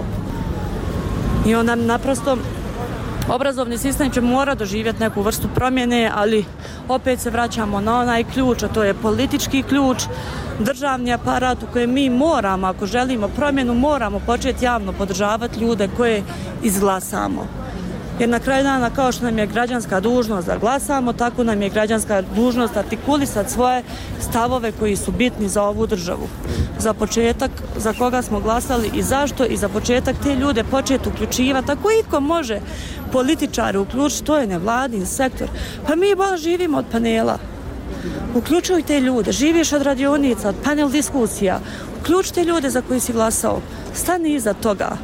I onda naprosto obrazovni sistem će mora doživjeti neku vrstu promjene, ali opet se vraćamo na onaj ključ, a to je politički ključ, državni aparat u kojem mi moramo, ako želimo promjenu, moramo početi javno podržavati ljude koje izglasamo. Jer na kraju dana, kao što nam je građanska dužnost da glasamo, tako nam je građanska dužnost artikulisati svoje stavove koji su bitni za ovu državu. Za početak, za koga smo glasali i zašto, i za početak te ljude početi uključivati. Ako iko može političare uključiti, to je nevladin sektor. Pa mi bolj živimo od panela. Uključuj te ljude, živiš od radionica, od panel diskusija. Uključite ljude za koji si glasao. Stani iza toga.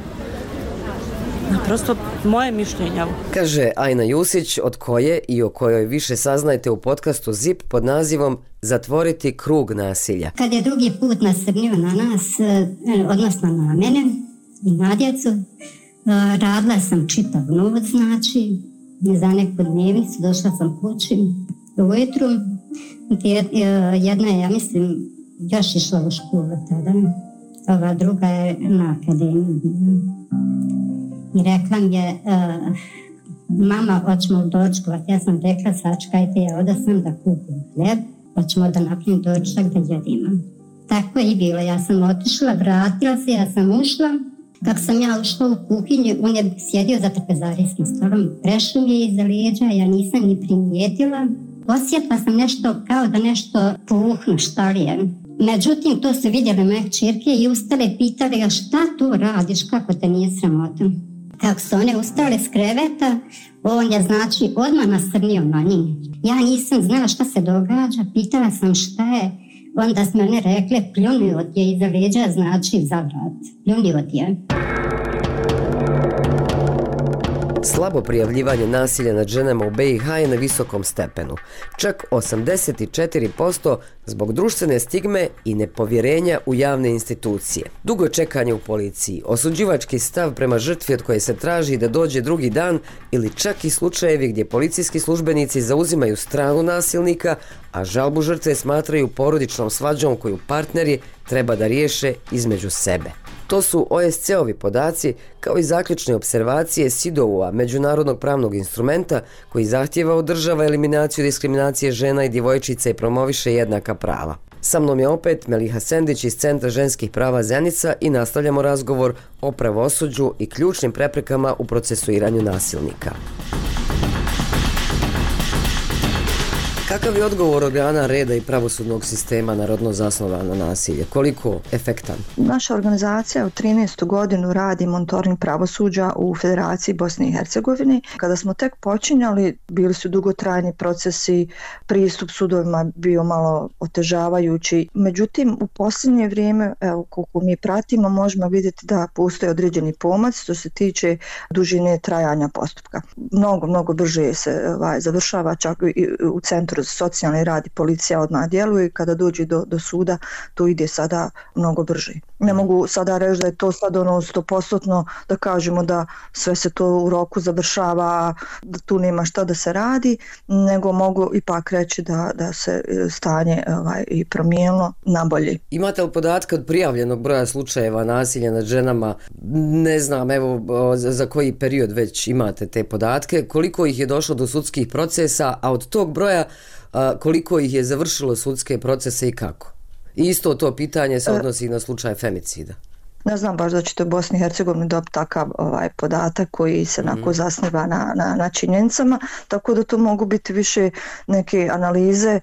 Prosto moje mišljenje.
Kaže Ajna Jusić, od koje i o kojoj više saznajte u podcastu ZIP pod nazivom Zatvoriti krug nasilja.
Kad je drugi put nasrnio na nas, odnosno na mene i na djecu, radila sam čitav noć, znači, za neku dnevnicu, došla sam kući ujutru. Jedna je, ja mislim, još išla u školu tada, ova druga je na akademiji. I rekla mi je, uh, mama, hoćemo dočkovat. Ja sam rekla, sačekajte, ja oda sam da kupim hljeb, hoćemo da napravim dočak da jedimo. Tako je i bilo, ja sam otišla, vratila se, ja sam ušla. Kako sam ja ušla u kuhinju, on je sjedio za trpezarijskim stolom, prešao mi je iza lijeđa, ja nisam ni primijetila. Osjetila sam nešto, kao da nešto puhnu, šta li je. Međutim, to su vidjeli moje kćerke i ustale pitali ga, šta tu radiš, kako te nije sramota. Kako su one ustale s kreveta, on je znači odmah nasrnio na njih. Ja nisam znala šta se događa, pitala sam šta je, onda smo one rekle pljuni od je iza leđa, znači za vrat, pljuni od je.
Slabo prijavljivanje nasilja nad ženama u B i H je na visokom stepenu. Čak osamdeset četiri posto zbog društvene stigme i nepovjerenja u javne institucije. Dugo čekanje u policiji, osuđivački stav prema žrtvi od koje se traži da dođe drugi dan ili čak i slučajevi gdje policijski službenici zauzimaju stranu nasilnika, a žalbu žrtve smatraju porodičnom svađom koju partneri treba da riješe između sebe. To su O S C ovi podaci kao i zaključne observacije S I D O-a, međunarodnog pravnog instrumenta koji zahtjeva od država eliminaciju diskriminacije žena i djevojčica i promoviše jednaka prava. Sa mnom je opet Meliha Sendić iz Centra ženskih prava Zenica i nastavljamo razgovor o pravosuđu i ključnim preprekama u procesuiranju nasilnika. Kakav je odgovor organa reda i pravosudnog sistema na rodno zasnovano nasilje? Koliko efektan?
Naša organizacija u trinaestu godinu radi monitoring pravosuđa u Federaciji Bosne i Hercegovine. Kada smo tek počinjali, bili su dugotrajni procesi, pristup sudovima bio malo otežavajući. Međutim, u posljednje vrijeme, evo, koliko mi pratimo, možemo vidjeti da postoje određeni pomac što se tiče dužine trajanja postupka. Mnogo, mnogo brže se ovaj, završava, čak i u centru socijalni rad i policija odmah djeluje i kada dođe do, do suda to ide sada mnogo brže. Ne mogu sada reći da je to sad ono sto posto da kažemo da sve se to u roku završava, da tu nema šta da se radi, nego mogu ipak reći da, da se stanje ovaj, i promijenilo na bolje.
Imate li podatke od prijavljenog broja slučajeva nasilja nad ženama? Ne znam, evo za, za koji period već imate te podatke, koliko ih je došlo do sudskih procesa, a od tog broja a, koliko ih je završilo sudske procese i kako? I isto to pitanje se odnosi na slučaj femicida.
Ne znam baš da ćete u Bosni i Hercegovini dobiti takav ovaj, podatak koji se mm. zasniva na, na, na činjenicama, tako da to mogu biti više neke analize,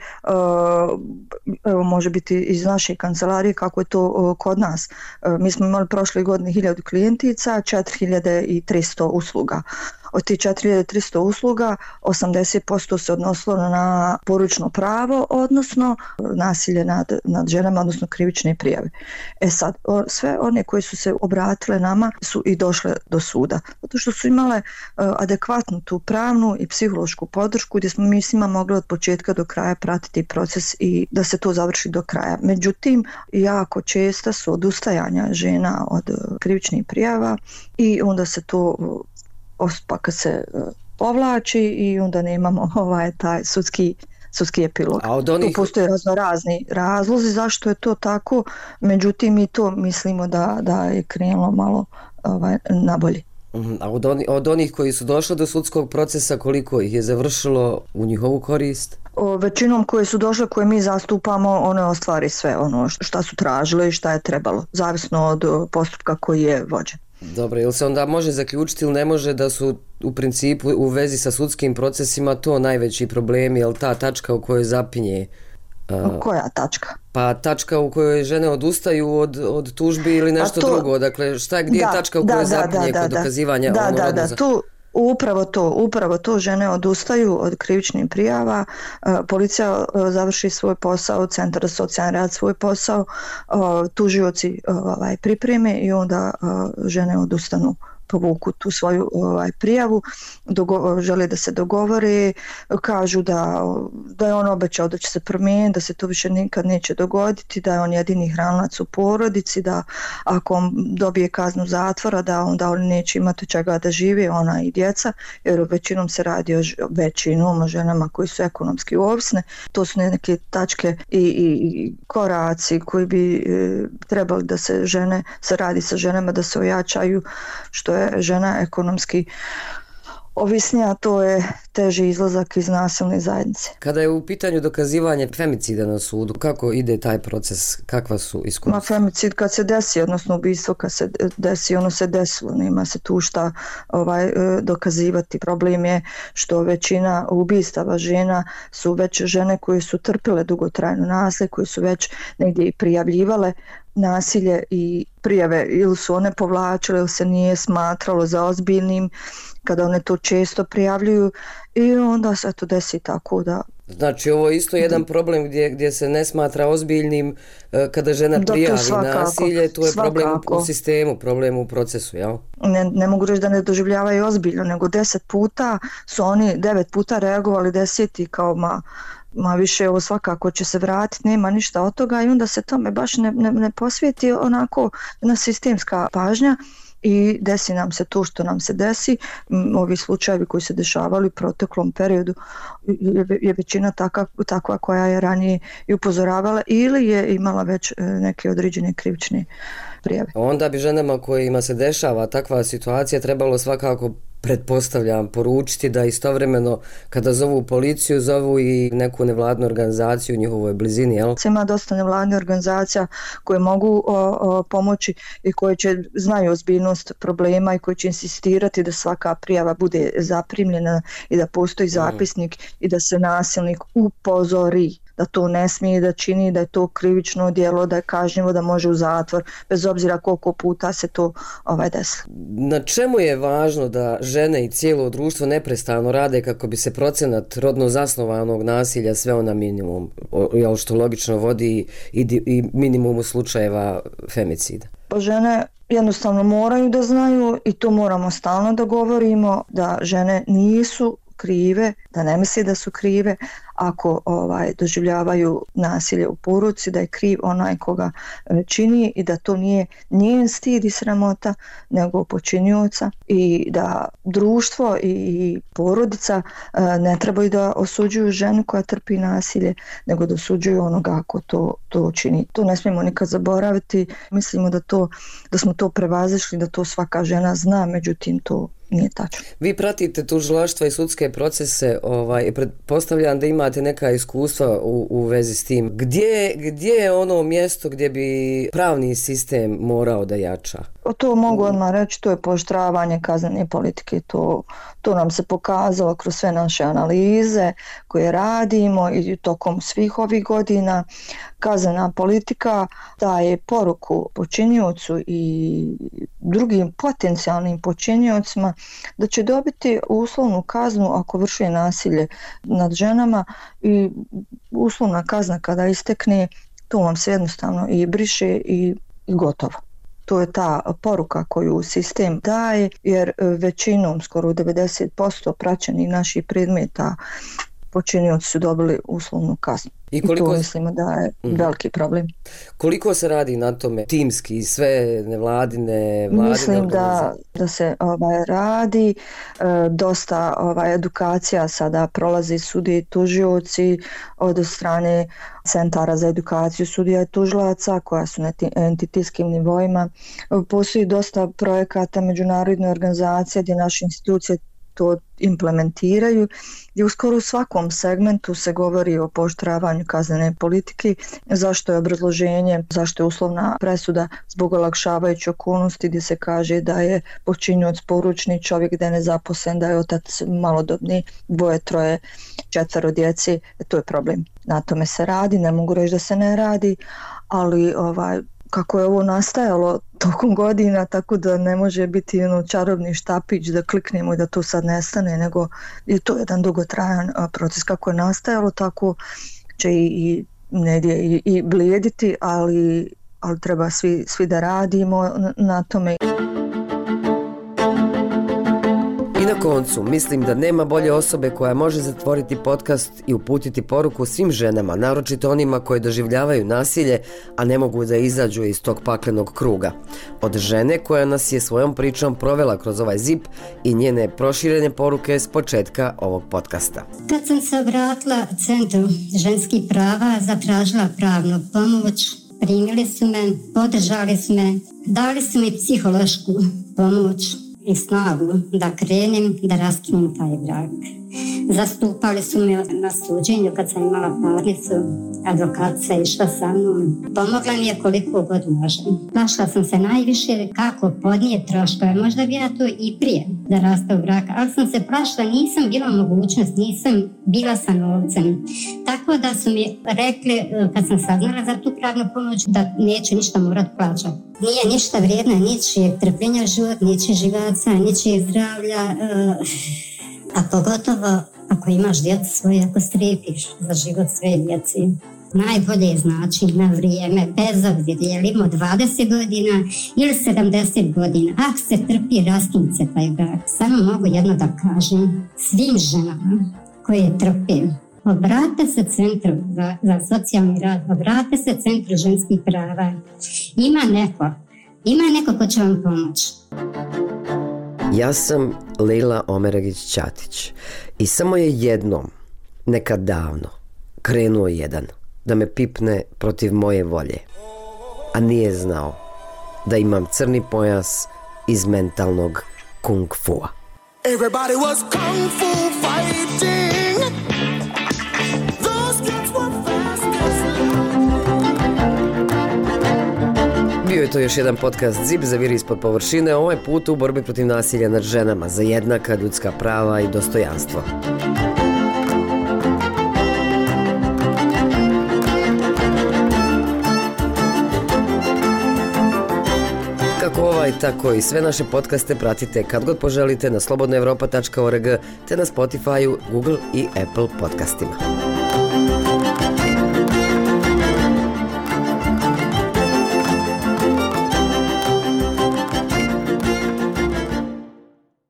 uh, evo, može biti iz naše kancelarije kako je to uh, kod nas. Uh, mi smo imali prošle godine hiljadu klijentica, četiri hiljade tristo usluga. Od tih četiri hiljade tristo usluga, osamdeset posto se odnosilo na poručno pravo, odnosno nasilje nad, nad ženama, odnosno krivične prijave. E sad, o, sve one koje su se obratile nama su i došle do suda, zato što su imale uh, adekvatnu tu pravnu i psihološku podršku gdje smo mi s njima mogli od početka do kraja pratiti proces i da se to završi do kraja. Međutim, jako česta su odustajanja žena od uh, krivičnih prijava i onda se to uh, postupak se povlači i onda nemamo ovaj taj sudski sudski epilog. A od onih... Tu postoje razno razni razlozi zašto je to tako, međutim i to mislimo da, da je krenulo malo ovaj, nabolje.
A od, oni, od onih koji su došli do sudskog procesa, koliko ih je završilo u njihovu korist?
O, većinom koje su došle, koje mi zastupamo, one ostvari sve ono šta su tražile i šta je trebalo, zavisno od postupka koji je vođen.
Dobro, ili se onda može zaključiti ili ne može da su u principu u vezi sa sudskim procesima to najveći problem, je li ta tačka u kojoj zapinje?
Uh, Koja tačka?
Pa tačka u kojoj žene odustaju od, od tužbi ili nešto to, drugo, dakle šta, gdje da, je tačka u kojoj da, zapinje da, kod da, dokazivanja?
Da,
ono,
da, da, tu upravo to, upravo to žene odustaju od krivičnih prijava, uh, policija uh, završi svoj posao, centar za socijalni rad svoj posao, uh, tužioci uh, ovaj, pripreme i onda uh, žene odustanu, povuku tu svoju ovaj, prijavu, dogo, žele da se dogovore, kažu da, da je on obećao da će se promijeniti, da se to više nikad neće dogoditi, da je on jedini hranac u porodici, da ako on dobije kaznu zatvora, da onda oni neće imati čega da žive, ona i djeca, jer većinom se radi o većinom o ženama koji su ekonomski ovisne. To su neke tačke i, i, i koraci koji bi e, trebali da se žene, se radi sa ženama da se ojačaju, što je žena ekonomski ovisnija, to je teži izlazak iz nasilne zajednice.
Kada je u pitanju dokazivanje femicida na sudu, kako ide taj proces, kakva su iskustva?
Ma femicid kad se desi, odnosno ubistvo kad se desi, ono se desilo, nema se tu šta ovaj, dokazivati. Problem je što većina ubistava žena su već žene koje su trpile dugotrajno nasilje, koje su već negdje i prijavljivale nasilje i prijave ili su one povlačile ili se nije smatralo za ozbiljnim kada one to često prijavljuju i onda se to desi tako da...
Znači ovo je isto jedan problem gdje, gdje se ne smatra ozbiljnim kada žena prijavi svakako, nasilje, to je svakako. Problem u sistemu, problem u procesu, jel?
Ne, ne mogu reći da ne doživljavaju ozbiljno, nego deset puta su oni devet puta reagovali, deseti kao ma... ma više ovo svakako će se vratiti, nema ništa od toga i onda se tome baš ne, ne, ne posvijeti onako jedna sistemska pažnja i desi nam se to što nam se desi. Ovi slučajevi koji se dešavali u proteklom periodu je, je većina taka, takva koja je ranije i upozoravala ili je imala već neke određene krivične prijave.
Onda bi ženama kojima se dešava takva situacija trebalo svakako, pretpostavljam, poručiti da istovremeno kada zovu policiju, zovu i neku nevladnu organizaciju u njihovoj blizini, jel?
Ima dosta nevladnih organizacija koje mogu o, o, pomoći i koje će znaju ozbiljnost problema i koje će insistirati da svaka prijava bude zaprimljena i da postoji zapisnik mm. i da se nasilnik upozori da to ne smije da čini, da je to krivično djelo, da je kažnjivo, da može u zatvor, bez obzira koliko puta se to ovaj desi.
Na čemu je važno da žene i cijelo društvo neprestano rade kako bi se procenat rodno zasnovanog nasilja sveo na minimum, jel, što logično vodi i, i minimumu slučajeva femicida?
Pa žene jednostavno moraju da znaju i to moramo stalno da govorimo, da žene nisu krive, da ne misli da su krive ako ovaj doživljavaju nasilje u porodici, da je kriv onaj koga čini i da to nije njen stid i sramota, nego počinioca, i da društvo i porodica ne trebaju da osuđuju ženu koja trpi nasilje, nego da osuđuju onoga ako to, to čini. To ne smijemo nikad zaboraviti. Mislimo da, to, da smo to prevazišli, da to svaka žena zna, međutim to nije tačno.
Vi pratite tužilaštva i sudske procese, ovaj, pretpostavljam da imate neka iskustva u, u vezi s tim. Gdje, gdje je ono mjesto gdje bi pravni sistem morao da jača?
To mogu odmah reći, to je pooštravanje kaznene politike. To, to nam se pokazalo kroz sve naše analize koje radimo i tokom svih ovih godina. Kaznena politika daje poruku počiniocu i drugim potencijalnim počiniocima da će dobiti uslovnu kaznu ako vrši nasilje nad ženama, i uslovna kazna kada istekne, to vam se jednostavno i briše i, i gotovo. To je ta poruka koju sistem daje, jer većinom, skoro devedeset posto praćenih naših predmeta, počinioci su dobili uslovnu kaznu. I, koliko... I to mislimo da je mm-hmm. veliki problem.
Koliko se radi na tome timski, sve nevladine, vladine
Mislim da, da se ovaj, radi, e, dosta ovaj, edukacija sada prolazi sudije i tužioci od strane centara za edukaciju sudija i tužilaca koja su na entitijskim nivoima. Postoji dosta projekata međunarodne organizacije gdje naše institucije to implementiraju, i u skoro svakom segmentu se govori o pooštravanju kaznene politike, zašto je obrazloženje, zašto je uslovna presuda zbog olakšavajuće okolnosti gdje se kaže da je počinioc poručni čovjek, da je nezaposlen, da je otac malodobni, dvoje, troje, četvero djece. To je problem. Na tome se radi, ne mogu reći da se ne radi, ali ovaj kako je ovo nastajalo tokom godina, tako da ne može biti ono čarobni štapić da kliknemo i da to sad nestane, nego je to jedan dugotrajan proces. Kako je nastajalo, tako će i, i negdje i, i blijediti, ali, ali treba svi, svi da radimo na, na tome.
I na koncu, mislim da nema bolje osobe koja može zatvoriti podcast i uputiti poruku svim ženama, naročito onima koje doživljavaju nasilje, a ne mogu da izađu iz tog paklenog kruga. Od žene koja nas je svojom pričom provela kroz ovaj zip i njene proširene poruke s početka ovog podcasta.
Kad sam se obratila Centru ženskih prava, zatražila pravnu pomoć, primili su me, podržali su me, dali su mi psihološku pomoć i snagu da krenem, da raskinem taj brak. Zastupali su me na suđenju kad sam imala parnicu, advokatica je išla sa mnom. Pomogla mi je koliko god može. Plašila sam se najviše kako podnije troškove, možda bi ja to i prije da raste u brak, ali sam se plašila, nisam bila mogućnost, nisam bila sa novcem. Tako da su mi rekli, kad sam saznala za tu pravnu pomoć, da neću ništa morat plaćati. Nije ništa vrijedna, ničijeg trpljenja život, ničijeg živaca, ničijeg zdravlja, uh, a pogotovo ako imaš djecu svoje, ako strepiš za život svoje djece. Najbolje je znači na vrijeme, bez obzira je li imao dvadeset godina ili sedamdeset godina. Ako se trpi, raskinut se taj brak. Samo mogu jedno da kažem svim ženama koje trpe. Obrate se Centru za, za socijalni rad, obrate se Centru ženskih prava. Ima neko, ima neko ko će vam pomoći.
Ja sam Lejla Omeragić-Ćatić i samo je jednom, nekad davno, krenuo jedan da me pipne protiv moje volje, a nije znao da imam crni pojas iz mentalnog kung fua.
Everybody was kung fu fighting. Those kids were fast as
Bio je to još jedan podcast Zip zaviri ispod površine, ovaj put u borbi protiv nasilja nad ženama za jednaka ljudska prava i dostojanstvo. Kako ovaj, tako i sve naše podcaste pratite kad god poželite na slobodna evropa tačka org te na Spotify, Google i Apple podcastima.